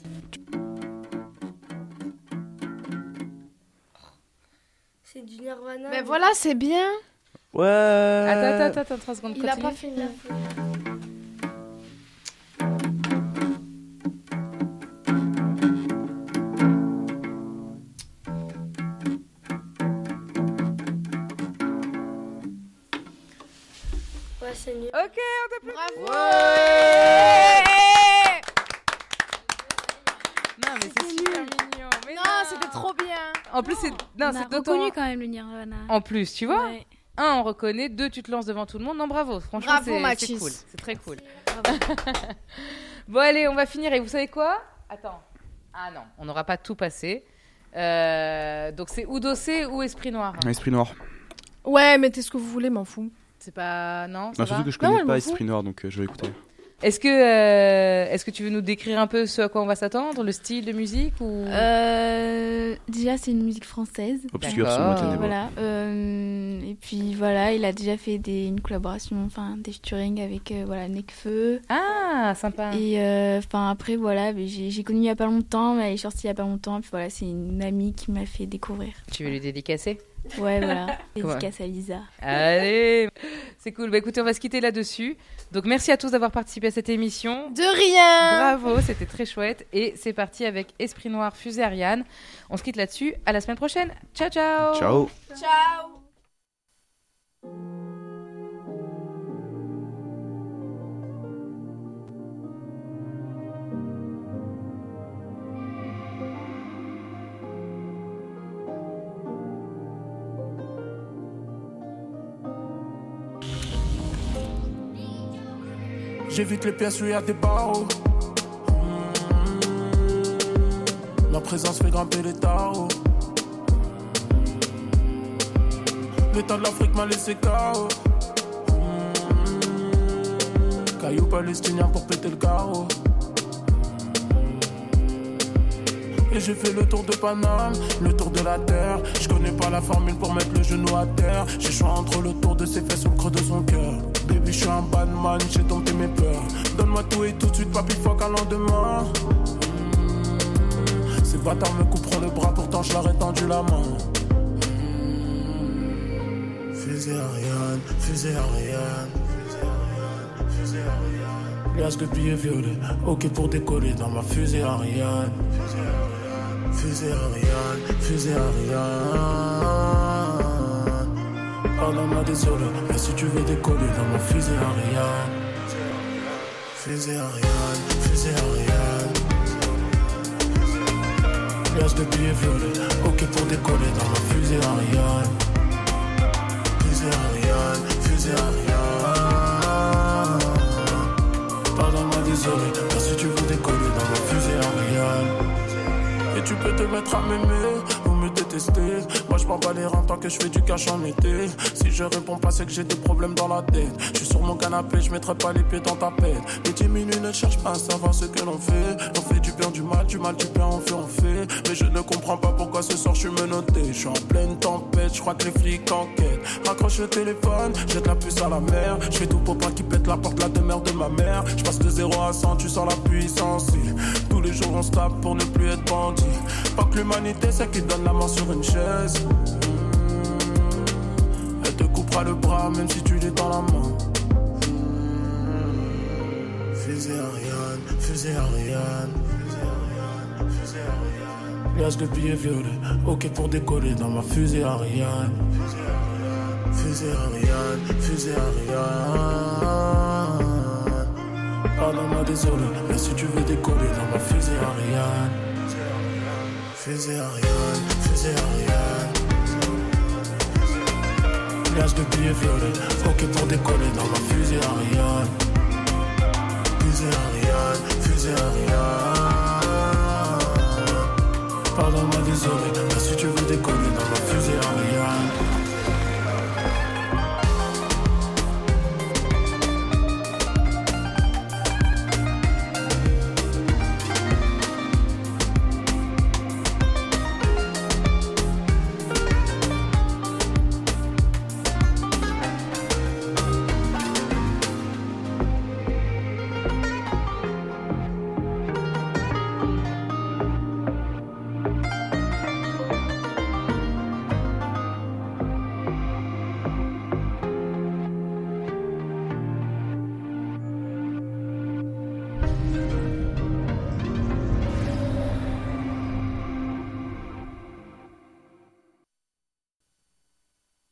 Speaker 10: C'est du Nirvana.
Speaker 3: Ben voilà, c'est bien.
Speaker 5: Ouais.
Speaker 1: Attends, attends, attends, trois secondes,
Speaker 3: Il a
Speaker 1: continue.
Speaker 3: pas fini.
Speaker 10: Ouais, c'est nul.
Speaker 1: Ok, on t'a plus.
Speaker 3: Bravo.
Speaker 1: Ouais. Non, mais c'est super mignon. Mais
Speaker 3: Non, c'était trop bien.
Speaker 1: En plus, c'est... Non,
Speaker 9: On a
Speaker 1: c'est d'autant...
Speaker 9: reconnu quand même le Nirvana.
Speaker 1: En plus, tu vois,
Speaker 9: Ouais.
Speaker 1: un, on reconnaît, deux, tu te lances devant tout le monde. Non, bravo, franchement,
Speaker 3: Bravo,
Speaker 1: c'est, c'est
Speaker 3: Mathis.
Speaker 1: cool. C'est très cool. Bon, allez, on va finir. Et vous savez quoi? Attends. Ah non, on n'aura pas tout passé. Euh, donc, c'est ou Dossé ou Esprit Noir.
Speaker 5: Un esprit noir.
Speaker 3: Ouais, mettez ce que vous voulez, m'en fous.
Speaker 1: C'est pas... Non, ça
Speaker 5: Non, surtout
Speaker 1: va
Speaker 5: que je
Speaker 3: Non,
Speaker 5: connais
Speaker 3: elle
Speaker 5: pas
Speaker 3: m'en fout.
Speaker 5: esprit noir, donc euh, je vais écouter.
Speaker 1: Est-ce que, euh, est-ce que tu veux nous décrire un peu ce à quoi on va s'attendre, le style de musique ou...
Speaker 9: Euh, déjà, c'est une musique française.
Speaker 5: Obscur,
Speaker 1: D'accord.
Speaker 5: sombre et ténébreux.
Speaker 9: Voilà. euh, et puis voilà, il a déjà fait des, une collaboration, enfin des featuring avec euh, voilà Nekfeu.
Speaker 1: Ah, sympa.
Speaker 9: Et euh, enfin après voilà, mais j'ai, j'ai connu il y a pas longtemps, mais elle est sortie il y a pas longtemps. Et puis voilà, c'est une amie qui m'a fait découvrir.
Speaker 1: Tu veux lui dédicacer?
Speaker 9: Ouais, voilà.
Speaker 1: Quoi
Speaker 9: Dédicace à Lisa.
Speaker 1: Allez, c'est cool. Bah écoutez, on va se quitter là-dessus. Donc merci à tous d'avoir participé à cette émission.
Speaker 3: De rien.
Speaker 1: Bravo, c'était très chouette. Et c'est parti avec Esprit Noir, Fusée Ariane. On se quitte là-dessus. À la semaine prochaine. Ciao, ciao.
Speaker 5: Ciao.
Speaker 3: Ciao.
Speaker 7: J'évite les pièces où il y a des barreaux. Mmh. Ma présence fait grimper les tarots. L'état de l'Afrique m'a laissé K O. Mmh. Caillou palestinien pour péter le carreau. Et j'ai fait le tour de Paname, le tour de la terre. Je connais pas la formule pour mettre le genou à terre. J'ai choix entre le tour de ses fesses ou le creux de son cœur. Baby, je suis un bad man, j'ai dompté mes peurs. Donne-moi tout et tout de suite, papy, fuck un lendemain. Mmh. Ces bâtards me couperont le bras, pourtant je leur ai tendu la main. Mmh. Fusée Ariane, fusée Ariane. Fusée Ariane. Liasse de billets violets, ok pour décoller dans ma fusée Ariane. Fusée Ariane, fusée Ariane. Pardonne-moi, désolé, mais si tu veux décoller dans ma fusée Ariane. Fusée Ariane, fusée Ariane. Liasse de billets violets, ok pour décoller dans ma fusée Ariane. Fusée Ariane, fusée Ariane. Pardonne-moi, désolé, mais si tu veux décoller dans ma fusée Ariane. peux te mettre à m'aimer ou me détester. Moi je m'en bats les reins tant que je fais du cash en été. Si je réponds pas c'est que j'ai des problèmes dans la tête. Je suis sur mon canapé, je mettrai pas les pieds dans ta pète. Les diminués ne cherchent pas à savoir ce que l'on fait. On fait du bien, du mal, du mal, du bien, on fait, on fait. Mais je ne comprends pas pourquoi ce soir je suis menotté. Je suis en pleine tempête, je crois que les flics enquêtent. Raccroche le téléphone, jette la puce à la mer. Je fais tout pour pas qu'il pète la porte, la demeure de ma mère. Je passe de zéro à cent, tu sens la puissance. Tous les jours on se tape pour ne plus être bandit. Pas que l'humanité c'est qui donne la main sur une chaise. Mmh. Elle te coupera le bras même si tu l'es dans la main. Mmh. Fusée Ariane, fusée Ariane, fusée Ariane. Liage de billets violets, ok pour décoller dans ma fusée Ariane. Fusée Ariane, fusée Ariane. Pardonne-moi désolé, mais si tu veux décoller dans ma fusée Ariane. Fusée Ariane, fusée Ariane. Liage de billets violets, ok pour décoller dans ma fusée Ariane. Fusée Ariane, fusée Ariane. Pardonne-moi désolé,